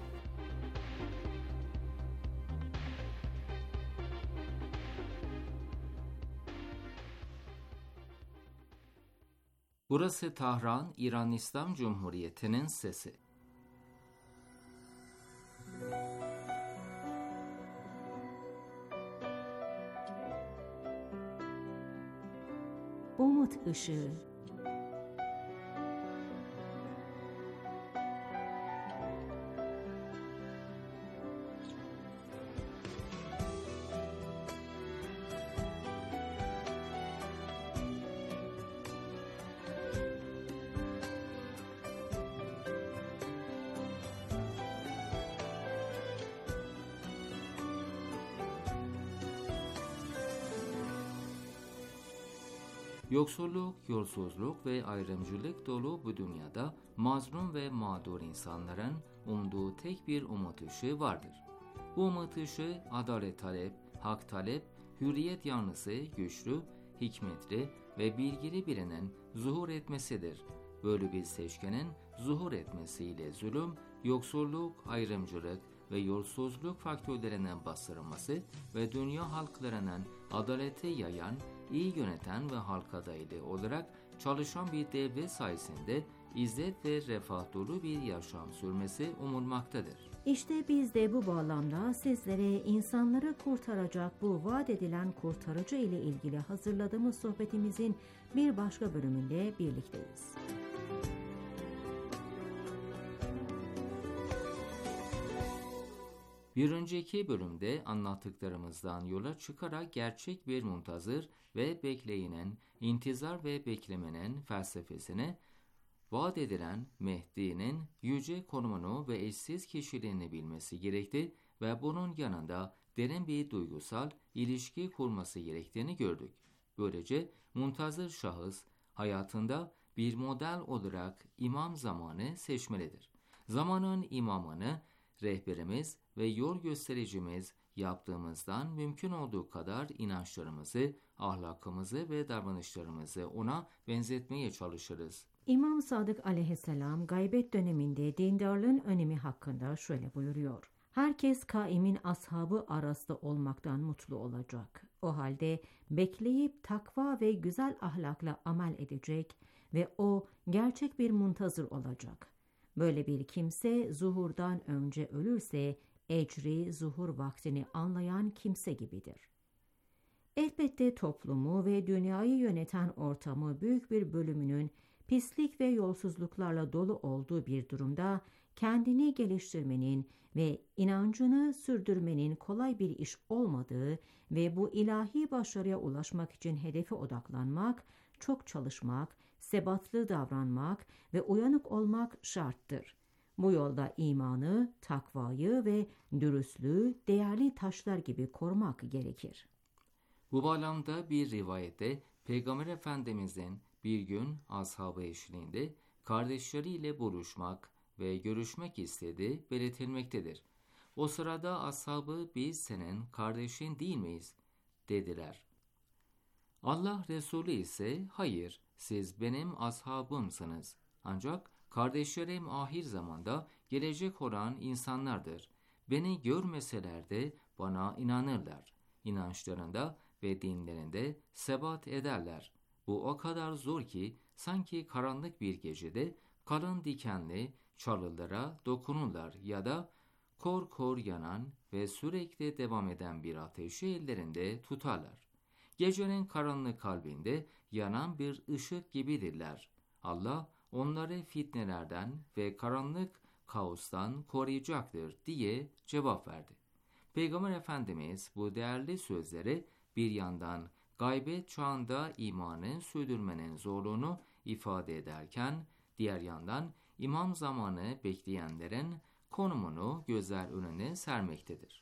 Burası Tahran, İran İslam Cumhuriyeti'nin sesi. Umut ışığı. Yoksulluk, yolsuzluk ve ayrımcılık dolu bu dünyada mazlum ve mağdur insanların umduğu tek bir umut ışığı vardır. Bu umut ışığı adalet talep, hak talep, hürriyet yanlısı, güçlü, hikmetli ve bilgili birinin zuhur etmesidir. Böyle bir seçkenin zuhur etmesiyle zulüm, yoksulluk, ayrımcılık ve yolsuzluk faktörlerinin bastırılması ve dünya halklarının adaleti yayan, iyi yöneten ve halk adaylı olarak çalışan bir devlet sayesinde izzet ve refah dolu bir yaşam sürmesi umulmaktadır. İşte biz de bu bağlamda sizlere insanları kurtaracak bu vaat edilen kurtarıcı ile ilgili hazırladığımız sohbetimizin bir başka bölümünde birlikteyiz. Bir önceki bölümde anlattıklarımızdan yola çıkarak gerçek bir muntazır ve bekleyenen, intizar ve beklemenin felsefesini, vaat edilen Mehdi'nin yüce konumunu ve eşsiz kişiliğini bilmesi gerekti ve bunun yanında derin bir duygusal ilişki kurması gerektiğini gördük. Böylece muntazır şahıs hayatında bir model olarak imam zamanı seçmelidir. Zamanın imamını rehberimiz ve yol göstericimiz yaptığımızdan mümkün olduğu kadar inançlarımızı, ahlakımızı ve davranışlarımızı ona benzetmeye çalışırız. İmam Sadık aleyhisselam gaybet döneminde dindarlığın önemi hakkında şöyle buyuruyor. Herkes kaimin ashabı arasında olmaktan mutlu olacak. O halde bekleyip takva ve güzel ahlakla amel edecek ve o gerçek bir muntazır olacak. Böyle bir kimse zuhurdan önce ölürse ecri zuhur vaktini anlayan kimse gibidir. Elbette toplumu ve dünyayı yöneten ortamı büyük bir bölümünün pislik ve yolsuzluklarla dolu olduğu bir durumda kendini geliştirmenin ve inancını sürdürmenin kolay bir iş olmadığı ve bu ilahi başarıya ulaşmak için hedefe odaklanmak, çok çalışmak, sebatlı davranmak ve uyanık olmak şarttır. Bu yolda imanı, takvayı ve dürüstlüğü değerli taşlar gibi korumak gerekir. Bu bağlamda bir rivayette Peygamber Efendimizin bir gün ashabı eşliğinde kardeşleriyle buluşmak ve görüşmek istediği belirtilmektedir. O sırada ashabı biz senin kardeşin değil miyiz dediler. Allah Resulü ise hayır siz benim ashabımsınız. Ancak kardeşlerim ahir zamanda gelecek olan insanlardır. Beni görmeseler de bana inanırlar. İnançlarında ve dinlerinde sebat ederler. Bu o kadar zor ki sanki karanlık bir gecede kalın dikenli çalılara dokunurlar ya da kor kor yanan ve sürekli devam eden bir ateşi ellerinde tutarlar. Gecenin karanlık kalbinde yanan bir ışık gibidirler. Allah onları fitnelerden ve karanlık kaostan koruyacaktır diye cevap verdi. Peygamber Efendimiz bu değerli sözleri bir yandan gaybet çağında imanı sürdürmenin zorluğunu ifade ederken, diğer yandan imam zamanı bekleyenlerin konumunu gözler önüne sermektedir.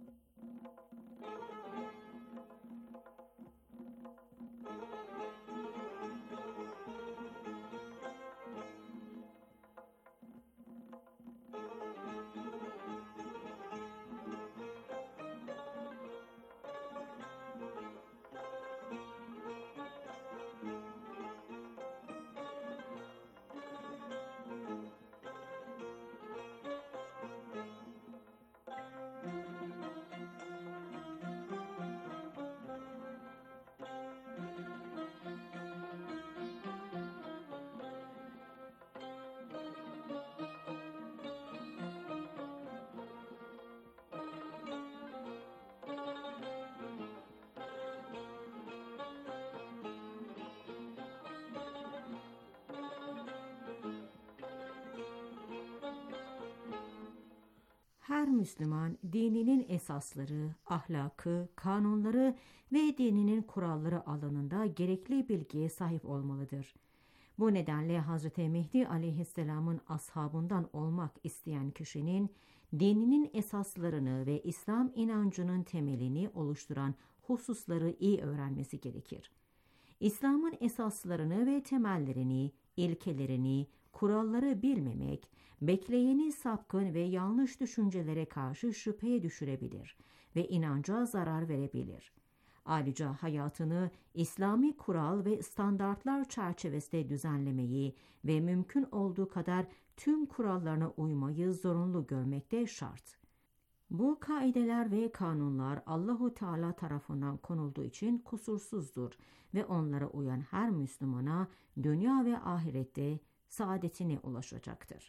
Her Müslüman dininin esasları, ahlakı, kanunları ve dininin kuralları alanında gerekli bilgiye sahip olmalıdır. Bu nedenle Hazreti Mehdi aleyhisselamın ashabından olmak isteyen kişinin dininin esaslarını ve İslam inancının temelini oluşturan hususları iyi öğrenmesi gerekir. İslam'ın esaslarını ve temellerini, ilkelerini, kuralları bilmemek, bekleyeni sapkın ve yanlış düşüncelere karşı şüpheye düşürebilir ve inanca zarar verebilir. Ayrıca hayatını İslami kural ve standartlar çerçevesinde düzenlemeyi ve mümkün olduğu kadar tüm kurallarına uymayı zorunlu görmekte şart. Bu kaideler ve kanunlar Allahu Teala tarafından konulduğu için kusursuzdur ve onlara uyan her Müslümana dünya ve ahirette saadetine ulaşacaktır.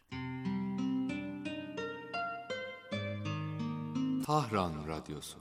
Tahran Radyosu.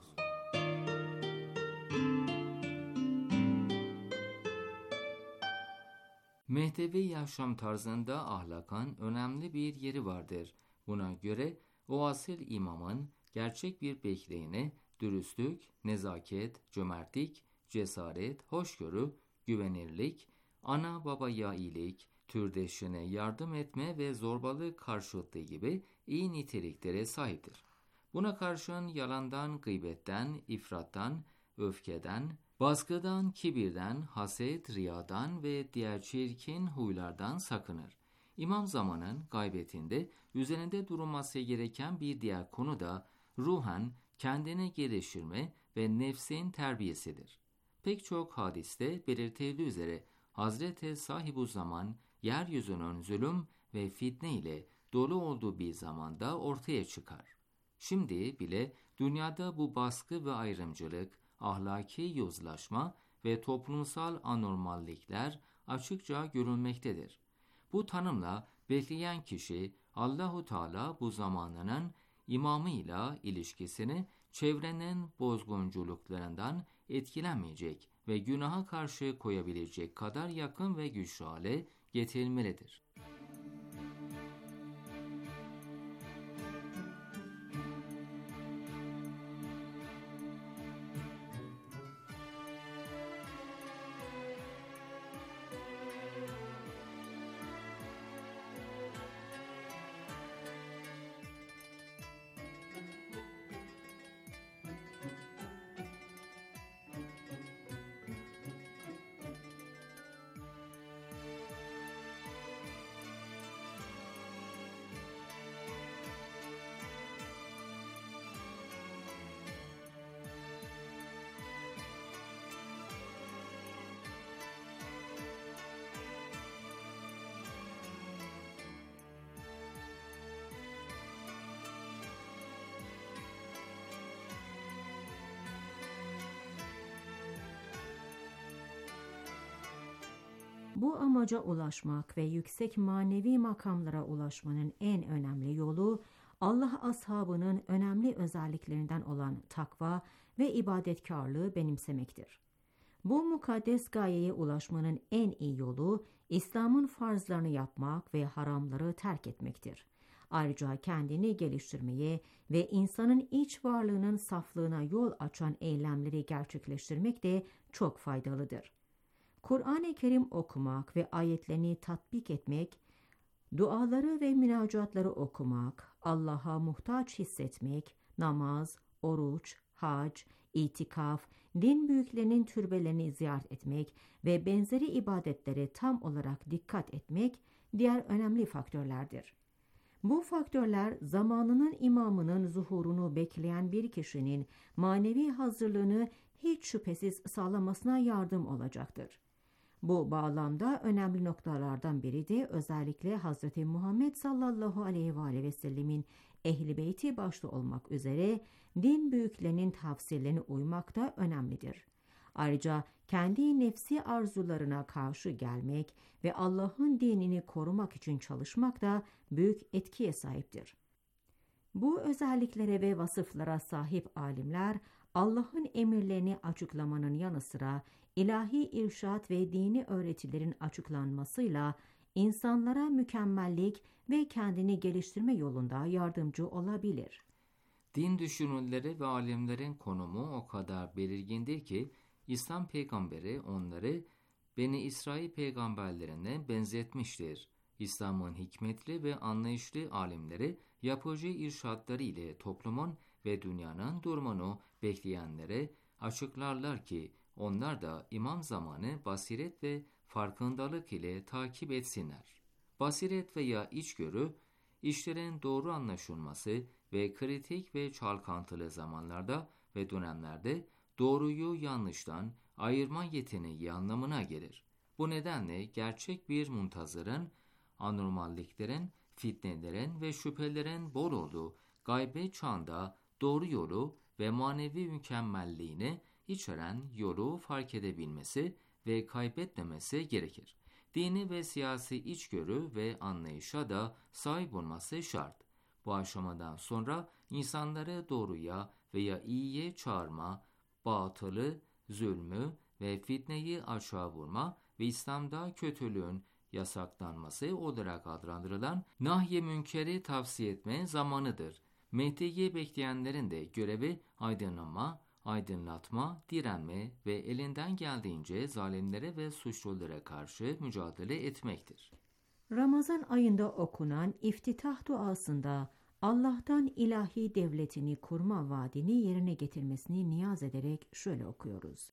Mehdevi yaşam tarzında ahlakın önemli bir yeri vardır. Buna göre o asil imamın gerçek bir bekleyene dürüstlük, nezaket, cömertlik, cesaret, hoşgörü, güvenirlik, ana babaya iyilik, türdeşine yardım etme ve zorbalık karşıtlığı gibi iyi niteliklere sahiptir. Buna karşın yalandan, gıybetten, ifrattan, öfkeden, baskıdan, kibirden, haset, riyadan ve diğer çirkin huylardan sakınır. İmam Zaman'ın gaybetinde üzerinde durulması gereken bir diğer konu da ruhen kendini geliştirme ve nefsin terbiyesidir. Pek çok hadiste belirtildiği üzere Hazreti Sahibuzaman yeryüzünün zulüm ve fitne ile dolu olduğu bir zamanda ortaya çıkar. Şimdi bile dünyada bu baskı ve ayrımcılık, ahlaki yozlaşma ve toplumsal anormallikler açıkça görülmektedir. Bu tanımla bekleyen kişi Allahu Teala bu zamanının imamıyla ilişkisini çevrenin bozgunculuklarından etkilenmeyecek ve günaha karşı koyabilecek kadar yakın ve güçlü hale getirilmelidir. Bu amaca ulaşmak ve yüksek manevi makamlara ulaşmanın en önemli yolu, Allah ashabının önemli özelliklerinden olan takva ve ibadetkarlığı benimsemektir. Bu mukaddes gayeye ulaşmanın en iyi yolu, İslam'ın farzlarını yapmak ve haramları terk etmektir. Ayrıca kendini geliştirmeye ve insanın iç varlığının saflığına yol açan eylemleri gerçekleştirmek de çok faydalıdır. Kur'an-ı Kerim okumak ve ayetlerini tatbik etmek, duaları ve münacatları okumak, Allah'a muhtaç hissetmek, namaz, oruç, hac, itikaf, din büyüklerinin türbelerini ziyaret etmek ve benzeri ibadetlere tam olarak dikkat etmek diğer önemli faktörlerdir. Bu faktörler zamanının imamının zuhurunu bekleyen bir kişinin manevi hazırlığını hiç şüphesiz sağlamasına yardım olacaktır. Bu bağlamda önemli noktalardan biri de özellikle Hz. Muhammed sallallahu aleyhi ve aleyhi ve sellemin Ehl-i Beyti başta olmak üzere din büyüklerinin tavsiyelerine uymak da önemlidir. Ayrıca kendi nefsi arzularına karşı gelmek ve Allah'ın dinini korumak için çalışmak da büyük etkiye sahiptir. Bu özelliklere ve vasıflara sahip alimler, Allah'ın emirlerini açıklamanın yanı sıra ilahi irşat ve dini öğretilerin açıklanmasıyla insanlara mükemmellik ve kendini geliştirme yolunda yardımcı olabilir. Din düşünürleri ve alimlerin konumu o kadar belirgindir ki İslam peygamberi onları Beni İsrail peygamberlerine benzetmiştir. İslam'ın hikmetli ve anlayışlı alimleri yapıcı irşatları ile toplumun ve dünyanın durumunu bekleyenlere açıklarlar ki onlar da imam zamanı basiret ve farkındalık ile takip etsinler. Basiret veya içgörü, işlerin doğru anlaşılması ve kritik ve çalkantılı zamanlarda ve dönemlerde doğruyu yanlıştan ayırma yeteneği anlamına gelir. Bu nedenle gerçek bir muntazırın, anormalliklerin, fitnelerin ve şüphelerin bol olduğu gaybe çağında doğru yolu ve manevi mükemmelliğini içeren yolu fark edebilmesi ve kaybetmemesi gerekir. Dini ve siyasi içgörü ve anlayışa da sahip olması şart. Bu aşamadan sonra insanları doğruya veya iyiye çağırma, batılı, zulmü ve fitneyi aşağı vurma ve İslam'da kötülüğün yasaklanması olarak adlandırılan nahy-i münkeri tavsiye etme zamanıdır. Mehdi'yi bekleyenlerin de görevi aydınlanma, aydınlatma, direnme ve elinden geldiğince zalimlere ve suçlulara karşı mücadele etmektir. Ramazan ayında okunan iftitah duasında Allah'tan ilahi devletini kurma vaadini yerine getirmesini niyaz ederek şöyle okuyoruz.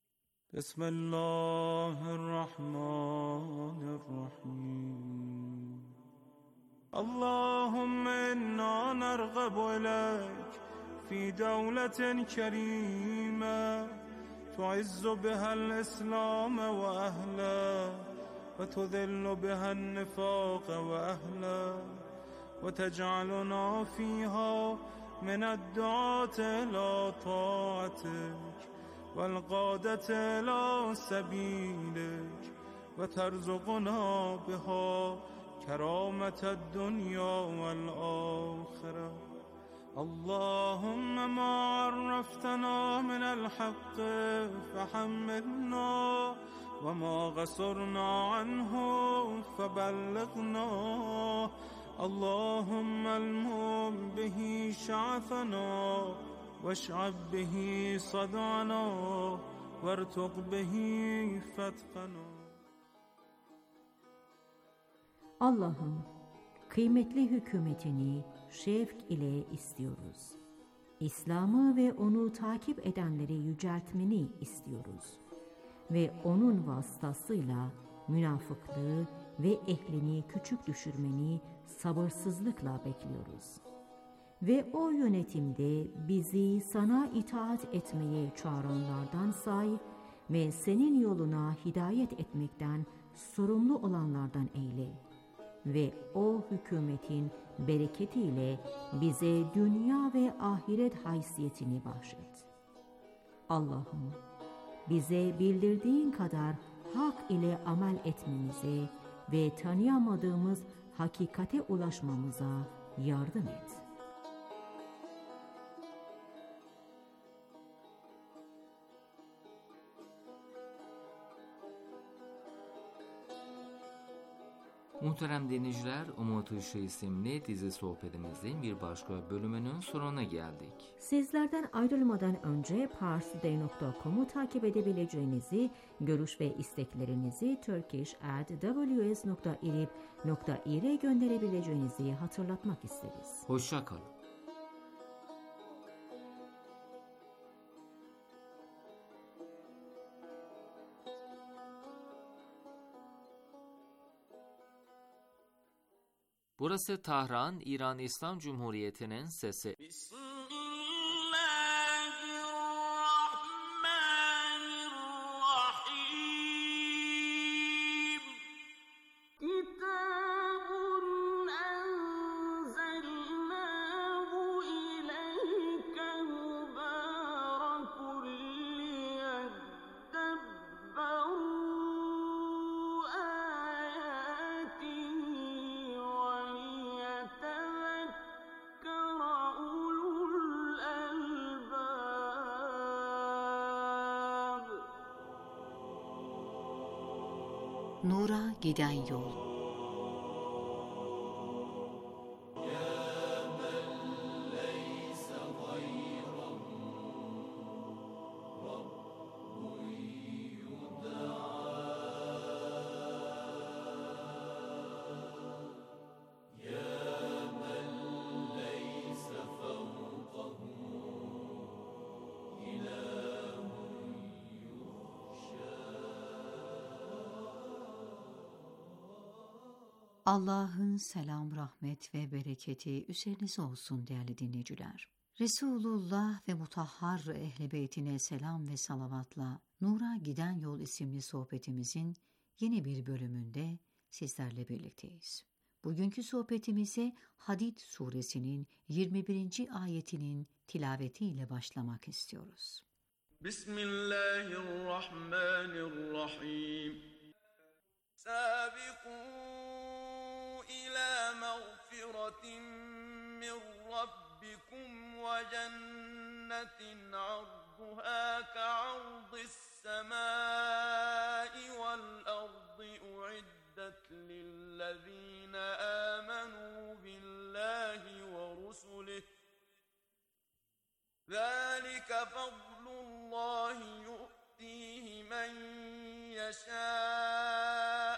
Bismillahirrahmanirrahim. Allahümme inna nergabu ileyk fi devletin kerime tuizzu bihal islam ve ahle ve tuzillu bihal nifaq ve ahle ve tec'aluna fiha mined-du'at ila ta'atik والقادة إلى سبيلك وترزقنا بها كرامة الدنيا والآخرة اللهم ما عرفتنا من الحق فحملنا وما غصرنا عنه فبلغنا اللهم المم به شعثنا واشعب به صدعنا وارتق به فتقنا. Allah'ım, kıymetli hükümetini şevk ile istiyoruz. İslam'ı ve onu takip edenleri yüceltmeni istiyoruz. Ve onun vasıtasıyla münafıklığı ve ehlini küçük düşürmeni sabırsızlıkla bekliyoruz. Ve o yönetimde bizi sana itaat etmeye çağıranlardan say ve senin yoluna hidayet etmekten sorumlu olanlardan eyle. Ve o hükümetin bereketiyle bize dünya ve ahiret haysiyetini bahşet. Allah'ım, bize bildirdiğin kadar hak ile amel etmemize ve tanıyamadığımız hakikate ulaşmamıza yardım et. Muhterem dinleyiciler, Umut Işığı isimli dizi sohbetimizin bir başka bölümünün sonuna geldik. Sizlerden ayrılmadan önce parstoday nokta com'u takip edebileceğinizi, görüş ve isteklerinizi turkish at w s nokta irib nokta ir'e gönderebileceğinizi hatırlatmak isteriz. Hoşça kalın. Burası Tahran, İran İslam Cumhuriyeti'nin sesi. Nura giden yol. Allah'ın selam, rahmet ve bereketi üzerinize olsun değerli dinleyiciler. Resulullah ve mutahhar ehl-i beytine selam ve salavatla Nur'a Giden Yol isimli sohbetimizin yeni bir bölümünde sizlerle birlikteyiz. Bugünkü sohbetimize Hadid suresinin yirmi birinci ayetinin tilavetiyle başlamak istiyoruz. Bismillahirrahmanirrahim. Sabiqû إلى مغفرة من ربكم وجنة عرضها كعرض السماء والأرض أعدت للذين آمنوا بالله ورسله يشاء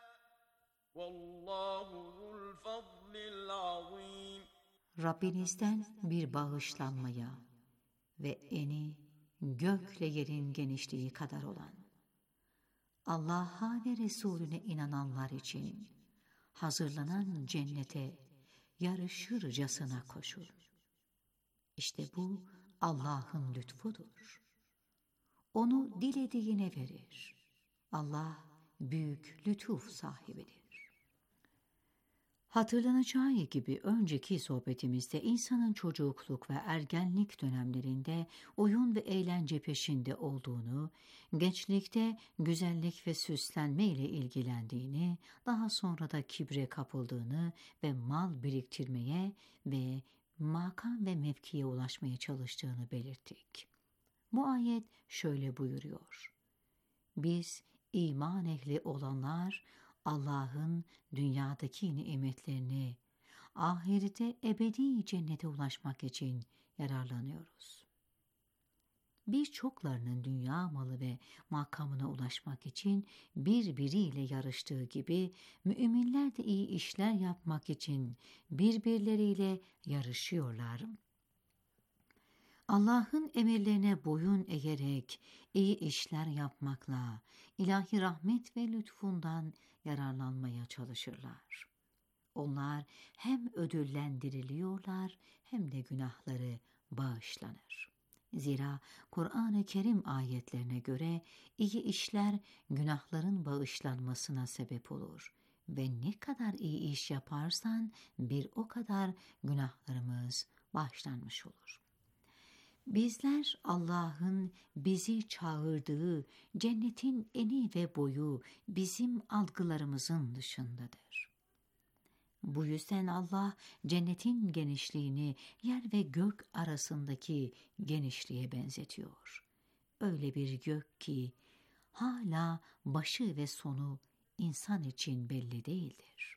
والله ذو الفضل العظيم. Rabbinizden bir bağışlanmaya ve eni gökle yerin genişliği kadar olan, Allah'a ve Resulüne inananlar için hazırlanan cennete yarışırcasına koşur. İşte bu Allah'ın lütfudur. Onu dilediğine verir. Allah büyük lütuf sahibidir. Hatırlanacağı gibi önceki sohbetimizde insanın çocukluk ve ergenlik dönemlerinde oyun ve eğlence peşinde olduğunu, gençlikte güzellik ve süslenme ile ilgilendiğini, daha sonra da kibre kapıldığını ve mal biriktirmeye ve makam ve mevkiye ulaşmaya çalıştığını belirttik. Bu ayet şöyle buyuruyor: Biz iman ehli olanlar Allah'ın dünyadaki nimetlerini ahirete ebedi cennete ulaşmak için yararlanıyoruz. Birçoklarının dünya malı ve makamına ulaşmak için birbiriyle yarıştığı gibi müminler de iyi işler yapmak için birbirleriyle yarışıyorlar. Allah'ın emirlerine boyun eğerek iyi işler yapmakla ilahi rahmet ve lütfundan yararlanmaya çalışırlar. Onlar hem ödüllendiriliyorlar hem de günahları bağışlanır. Zira Kur'an-ı Kerim ayetlerine göre iyi işler günahların bağışlanmasına sebep olur ve ne kadar iyi iş yaparsan bir o kadar günahlarımız bağışlanmış olur. Bizler Allah'ın bizi çağırdığı cennetin eni ve boyu bizim algılarımızın dışındadır. Bu yüzden Allah cennetin genişliğini yer ve gök arasındaki genişliğe benzetiyor. Öyle bir gök ki hala başı ve sonu insan için belli değildir.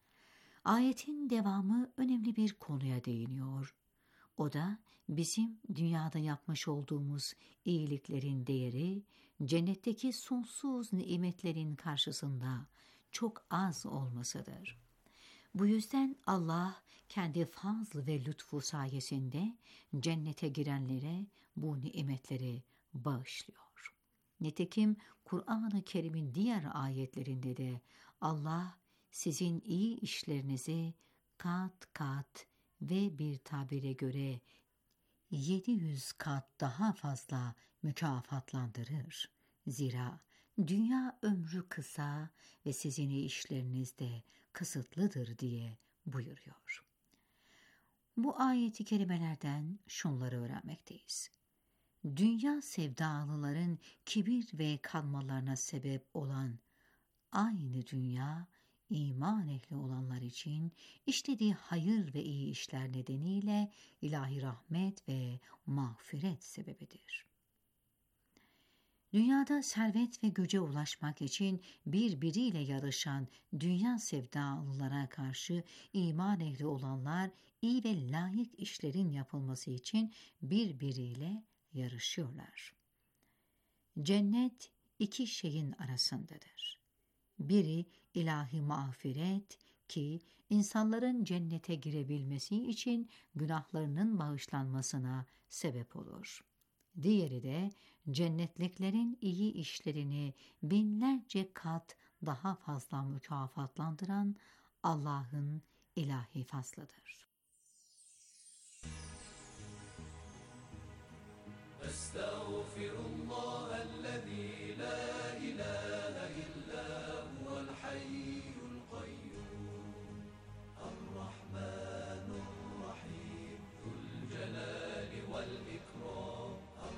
Ayetin devamı önemli bir konuya değiniyor. O da bizim dünyada yapmış olduğumuz iyiliklerin değeri, cennetteki sonsuz nimetlerin karşısında çok az olmasıdır. Bu yüzden Allah kendi fazl ve lütfu sayesinde cennete girenlere bu nimetleri bağışlıyor. Nitekim Kur'an-ı Kerim'in diğer ayetlerinde de Allah sizin iyi işlerinizi kat kat ve bir tabire göre yedi yüz kat daha fazla mükafatlandırır. Zira dünya ömrü kısa ve sizin işleriniz de kısıtlıdır diye buyuruyor. Bu ayeti kerimelerden şunları öğrenmekteyiz. Dünya sevdalıların kibir ve kalmalarına sebep olan aynı dünya, İman ehli olanlar için işlediği hayır ve iyi işler nedeniyle ilahi rahmet ve mağfiret sebebidir. Dünyada servet ve güce ulaşmak için birbiriyle yarışan dünya sevdalılara karşı iman ehli olanlar iyi ve layık işlerin yapılması için birbiriyle yarışıyorlar. Cennet iki şeyin arasındadır. Biri ilahi mağfiret ki insanların cennete girebilmesi için günahlarının bağışlanmasına sebep olur. Diğeri de cennetliklerin iyi işlerini binlerce kat daha fazla mükafatlandıran Allah'ın ilahi fazlıdır. Estağfirullahellezî la ilahe illa huvel hayyul kayyum er-Rahmanur-Rahim zul celali vel ikram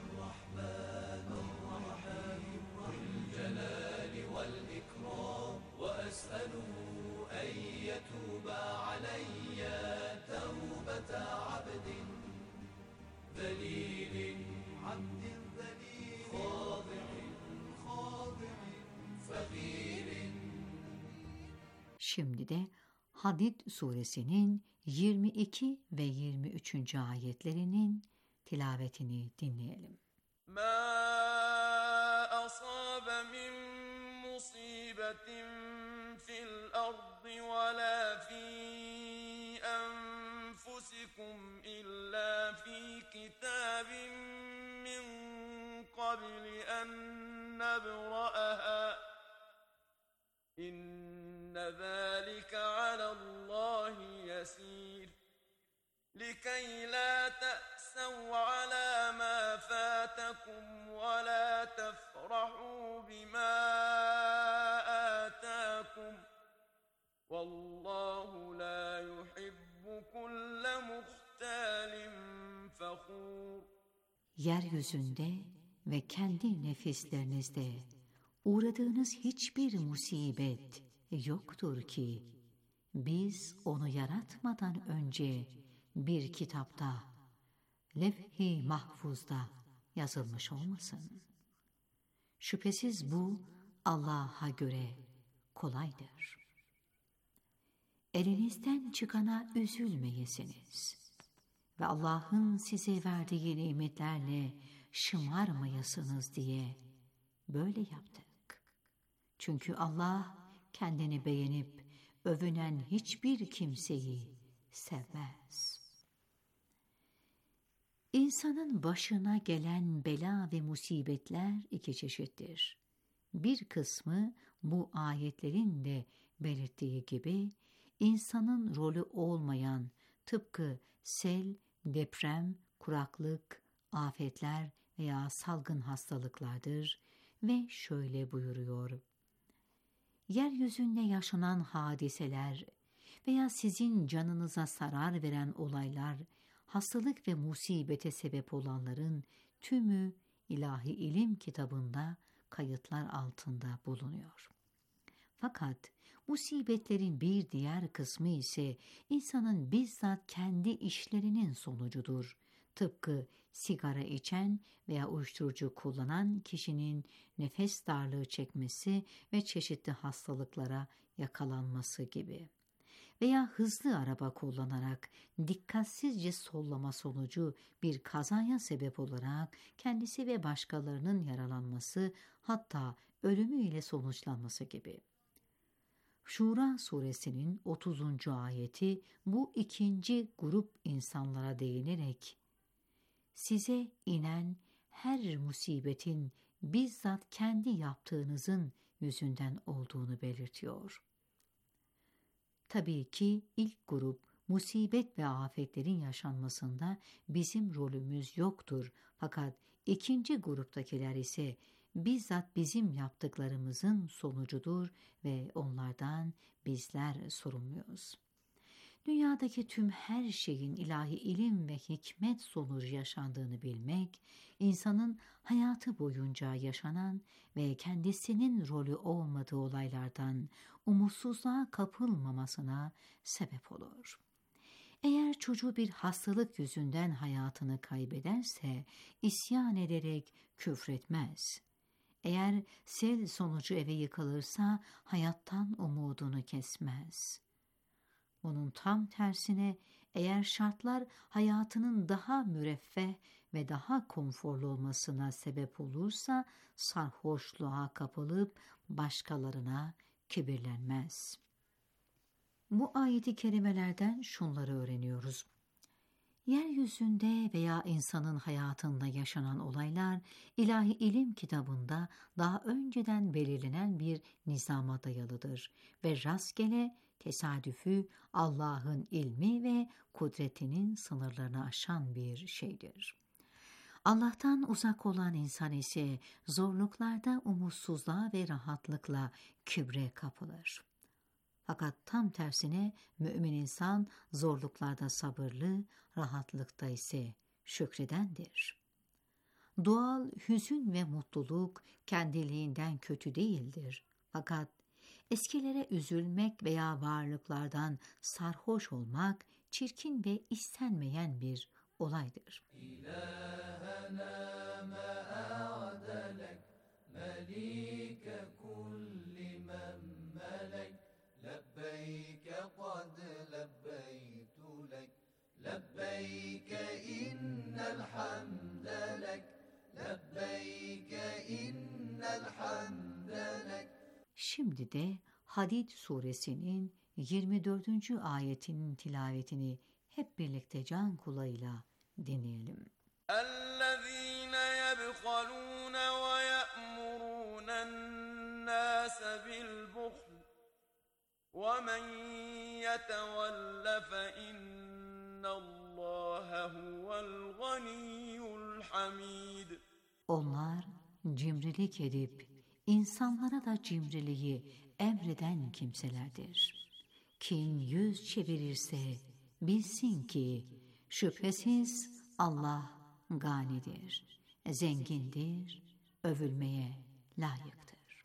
er-Rahmanur-Rahim zul celali vel ikram ve es'eluhu en yetûbe aleyye tevbete abdin zelîlin عبد ذليل خاضع خاضع فقير. Şimdi de Hadid suresinin yirmi iki ve yirmi üçüncü ayetlerinin tilavetini dinleyelim. Ma asaba min فاكهة في الأرض ولا في أنفسكم إلا في كتاب من قبل أن نبرأها إن ذلك على الله يسير لكي لا تأسوا على ما فاتكم ولا تفرحوا بما آتاكم والله لا يحب كل مختال فخور. Yeryüzünde ve kendi nefislerinizde uğradığınız hiçbir musibet yoktur ki biz onu yaratmadan önce bir kitapta, levh-i mahfuzda yazılmış olmasın. Şüphesiz bu Allah'a göre kolaydır. Elinizden çıkana üzülmeyesiniz ve Allah'ın size verdiği nimetlerle şımarmayasınız diye böyle yaptık. Çünkü Allah kendini beğenip övünen hiçbir kimseyi sevmez. İnsanın başına gelen bela ve musibetler iki çeşittir. Bir kısmı bu ayetlerin de belirttiği gibi insanın rolü olmayan tıpkı sel, deprem, kuraklık, afetler veya salgın hastalıklardır ve şöyle buyuruyor. Yeryüzünde yaşanan hadiseler veya sizin canınıza zarar veren olaylar, hastalık ve musibete sebep olanların tümü ilahi ilim kitabında kayıtlar altında bulunuyor. Fakat musibetlerin bir diğer kısmı ise insanın bizzat kendi işlerinin sonucudur. Tıpkı sigara içen veya uyuşturucu kullanan kişinin nefes darlığı çekmesi ve çeşitli hastalıklara yakalanması gibi. Veya hızlı araba kullanarak dikkatsizce sollama sonucu bir kazaya sebep olarak kendisi ve başkalarının yaralanması, hatta ölümüyle sonuçlanması gibi. Şura suresinin otuzuncu ayeti bu ikinci grup insanlara değinerek size inen her musibetin bizzat kendi yaptığınızın yüzünden olduğunu belirtiyor. Tabii ki ilk grup musibet ve afetlerin yaşanmasında bizim rolümüz yoktur. Fakat ikinci gruptakiler ise bizzat bizim yaptıklarımızın sonucudur ve onlardan bizler sorumluyuz. Dünyadaki tüm her şeyin ilahi ilim ve hikmet sonucu yaşandığını bilmek, insanın hayatı boyunca yaşanan ve kendisinin rolü olmadığı olaylardan umutsuzluğa kapılmamasına sebep olur. Eğer çocuğu bir hastalık yüzünden hayatını kaybederse, isyan ederek küfretmez. Eğer sel sonucu eve yıkılırsa, hayattan umudunu kesmez. Bunun tam tersine eğer şartlar hayatının daha müreffeh ve daha konforlu olmasına sebep olursa sarhoşluğa kapılıp başkalarına kibirlenmez. Bu ayet-i kerimelerden şunları öğreniyoruz. Yeryüzünde veya insanın hayatında yaşanan olaylar ilahi ilim kitabında daha önceden belirlenen bir nizama dayalıdır ve rastgele, tesadüfü Allah'ın ilmi ve kudretinin sınırlarını aşan bir şeydir. Allah'tan uzak olan insan ise zorluklarda umutsuzluğa ve rahatlıkla kibre kapılır. Fakat tam tersine mümin insan zorluklarda sabırlı, rahatlıkta ise şükredendir. Doğal hüzün ve mutluluk kendiliğinden kötü değildir. Fakat eskilere üzülmek veya varlıklardan sarhoş olmak çirkin ve istenmeyen bir olaydır. İlâhena ma a'delek melike kulli men melek lebbeyke kad lebbeytu lek lebbeyke innel hamdelek lebbeyke innel hamdelek. Şimdi de Hadid suresinin yirmi dördüncü ayetinin tilavetini hep birlikte can kulağıyla dinleyelim. الذين يبخلون ويأمرون الناس بالبخل ومن يتول فإن الله هو الغني الحميد. Onlar cimrilik edip insanlara da cimriliği emreden kimselerdir. Kim yüz çevirirse bilsin ki şüphesiz Allah ganidir, zengindir, övülmeye layıktır.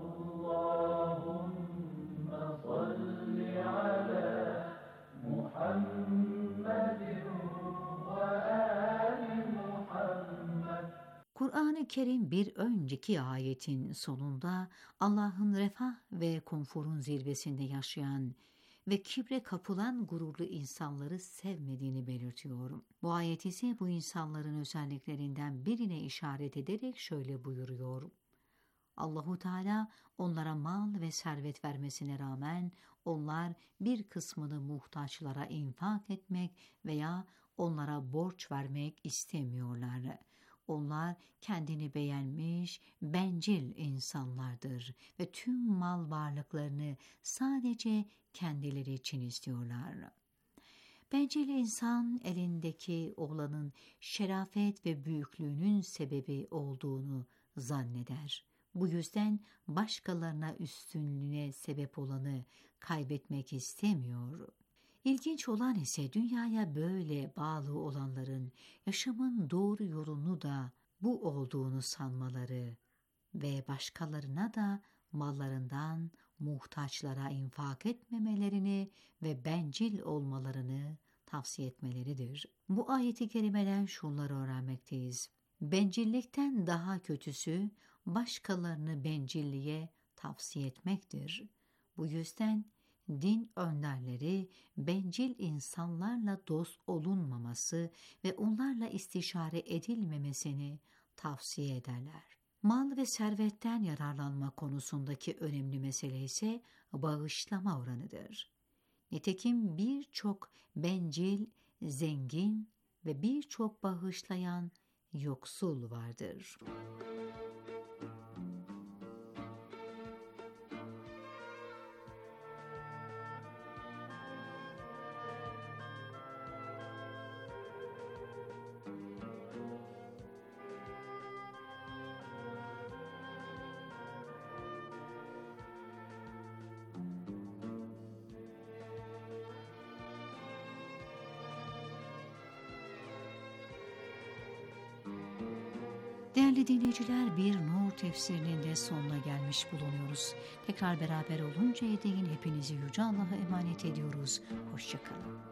Allahümme salli ala Muhammedin ve ali Muhammed. Kur'an-ı Kerim bir önceki ayetin sonunda Allah'ın refah ve konforun zirvesinde yaşayan ve kibre kapılan gururlu insanları sevmediğini belirtiyor. Bu ayet ise bu insanların özelliklerinden birine işaret ederek şöyle buyuruyor. Allahu Teala onlara mal ve servet vermesine rağmen onlar bir kısmını muhtaçlara infak etmek veya onlara borç vermek istemiyorlar. Onlar kendini beğenmiş, bencil insanlardır ve tüm mal varlıklarını sadece kendileri için istiyorlar. Bencil insan elindeki olanın şerafet ve büyüklüğünün sebebi olduğunu zanneder. Bu yüzden başkalarına üstünlüğüne sebep olanı kaybetmek istemiyor. İlginç olan ise dünyaya böyle bağlı olanların yaşamın doğru yolunu da bu olduğunu sanmaları ve başkalarına da mallarından muhtaçlara infak etmemelerini ve bencil olmalarını tavsiye etmeleridir. Bu ayet-i kerimeden şunları öğrenmekteyiz. Bencillikten daha kötüsü başkalarını bencilliğe tavsiye etmektir. Bu yüzden din önderleri bencil insanlarla dost olunmaması ve onlarla istişare edilmemesini tavsiye ederler. Mal ve servetten yararlanma konusundaki önemli mesele ise bağışlama oranıdır. Nitekim birçok bencil, zengin ve birçok bağışlayan yoksul vardır. Değerli dinleyiciler, bir Nur tefsirinin de sonuna gelmiş bulunuyoruz. Tekrar beraber oluncaya değin hepinizi Yüce Allah'a emanet ediyoruz. Hoşça kalın.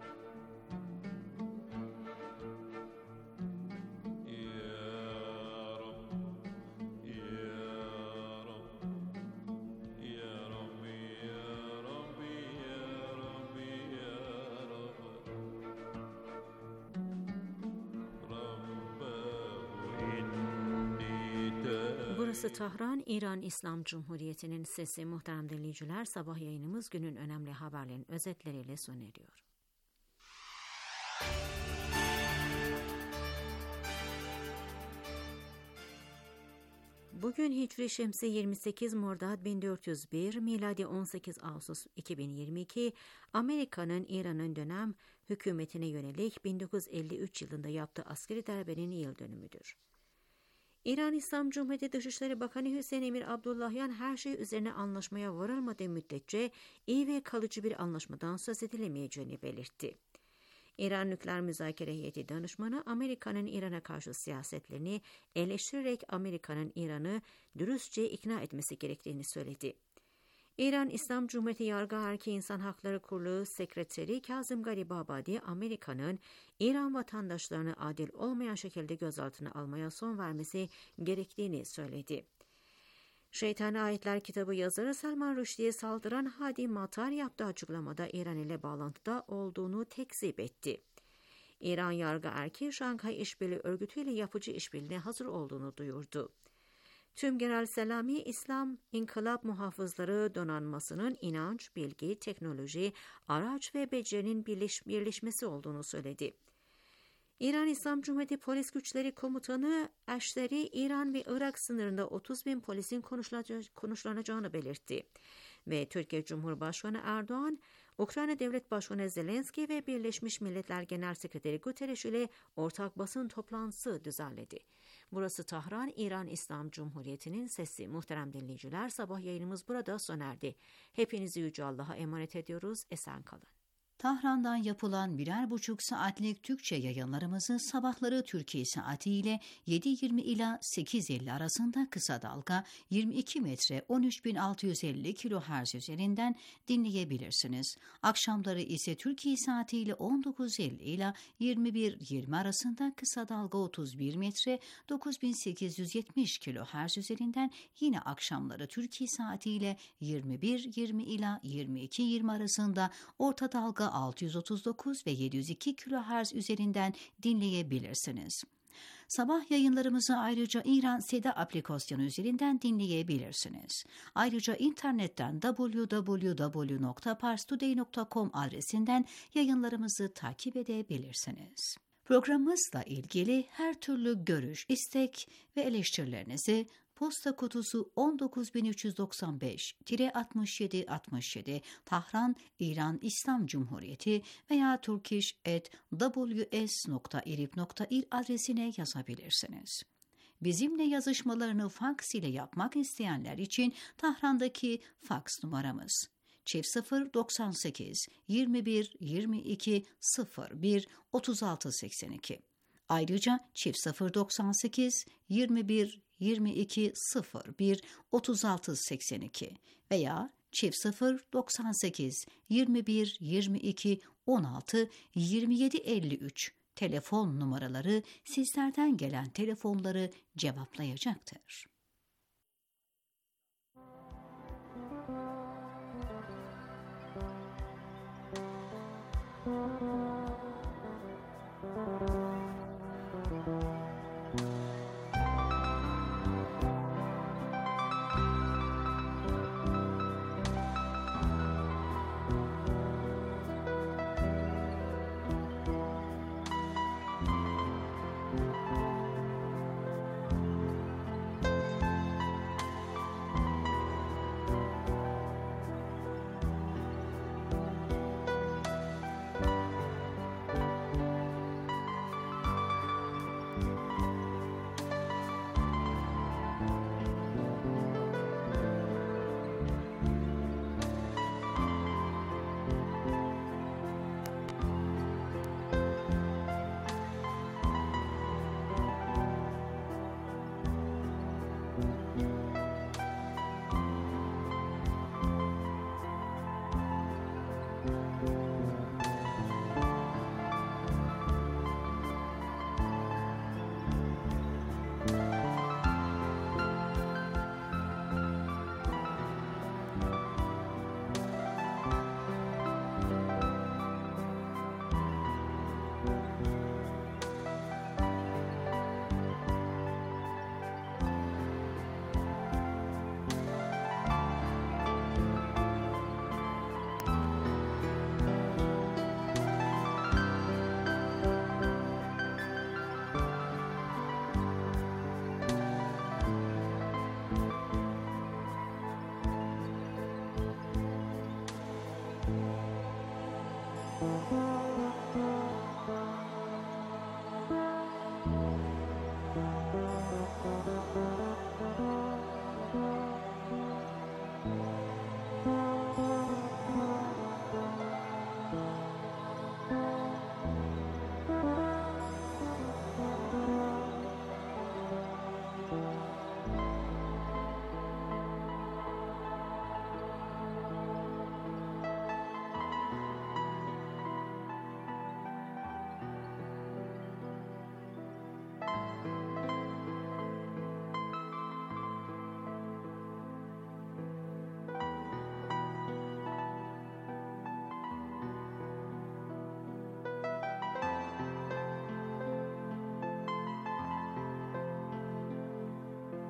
Burası Tahran, İran İslam Cumhuriyeti'nin sesi. Muhterem dinleyiciler, sabah yayınımız günün önemli haberlerin özetleriyle sona eriyor. Bugün Hicri Şemsi yirmi sekiz Mordad bin dört yüz bir, miladi on sekiz Ağustos iki bin yirmi iki, Amerika'nın İran'ın dönem hükümetine yönelik bin dokuz yüz elli üç yılında yaptığı askeri darbenin yıl dönümüdür. İran İslam Cumhuriyeti Dışişleri Bakanı Hüseyin Emir Abdullahyan her şey üzerine anlaşmaya varılmadığı müddetçe iyi ve kalıcı bir anlaşmadan söz edilemeyeceğini belirtti. İran Nükleer Müzakere Heyeti Danışmanı Amerika'nın İran'a karşı siyasetlerini eleştirerek Amerika'nın İran'ı dürüstçe ikna etmesi gerektiğini söyledi. İran İslam Cumhuriyeti Yargı Erki İnsan Hakları Kurulu Sekreteri Kazım Garibabadi, Amerika'nın İran vatandaşlarını adil olmayan şekilde gözaltına almaya son vermesi gerektiğini söyledi. Şeytani Ayetler kitabı yazarı Salman Rushdie'ye saldıran Hadi Matar yaptığı açıklamada İran ile bağlantıda olduğunu tekzip etti. İran Yargı Erki, Şanghay İşbirliği Örgütü ile yapıcı işbirliğine hazır olduğunu duyurdu. Tümgerel Selami, İslam İnkılap Muhafızları Donanması'nın inanç, bilgi, teknoloji, araç ve becerinin birleş, birleşmesi olduğunu söyledi. İran İslam Cumhuriyeti Polis Güçleri Komutanı Eşteri, İran ve Irak sınırında otuz bin polisin konuşlanacağını belirtti. Ve Türkiye Cumhurbaşkanı Erdoğan, Ukrayna Devlet Başkanı Zelenski ve Birleşmiş Milletler Genel Sekreteri Guterres ile ortak basın toplantısı düzenledi. Burası Tahran, İran İslam Cumhuriyeti'nin sesi. Muhterem dinleyiciler, sabah yayınımız burada sona erdi. Hepinizi Yüce Allah'a emanet ediyoruz. Esen kalın. Tahran'dan yapılan birer buçuk saatlik Türkçe yayınlarımızı sabahları Türkiye saatiyle yedi yirmi ila sekiz elli arasında kısa dalga yirmi iki metre on üç bin altı yüz elli kilohertz üzerinden dinleyebilirsiniz. Akşamları ise Türkiye saatiyle on dokuz elli ila yirmi bir yirmi arasında kısa dalga otuz bir metre dokuz bin sekiz yüz yetmiş kilohertz üzerinden, yine akşamları Türkiye saatiyle yirmi bir yirmi ila yirmi iki yirmi arasında orta dalga altı yüz otuz dokuz ve yedi yüz iki kilohertz üzerinden dinleyebilirsiniz. Sabah yayınlarımızı ayrıca İran Seda aplikasyonu üzerinden dinleyebilirsiniz. Ayrıca internetten double-u double-u double-u nokta pars today nokta com adresinden yayınlarımızı takip edebilirsiniz. Programımızla ilgili her türlü görüş, istek ve eleştirilerinizi posta kutusu on dokuz bin üç yüz doksan beş altmış yedi altmış yedi Tahran, İran İslam Cumhuriyeti veya turkish at w s nokta irib nokta il adresine yazabilirsiniz. Bizimle yazışmalarını faks ile yapmak isteyenler için Tahran'daki faks numaramız çift sıfır doksan sekiz yirmi bir yirmi iki sıfır bir otuz altı seksen iki. Ayrıca çift sıfır doksan sekiz yirmi bir yirmi iki sıfır bir otuz altı seksen iki veya çift sıfır doksan sekiz yirmi bir yirmi iki on altı yirmi yedi elli üç telefon numaraları sizlerden gelen telefonları cevaplayacaktır. Thank you.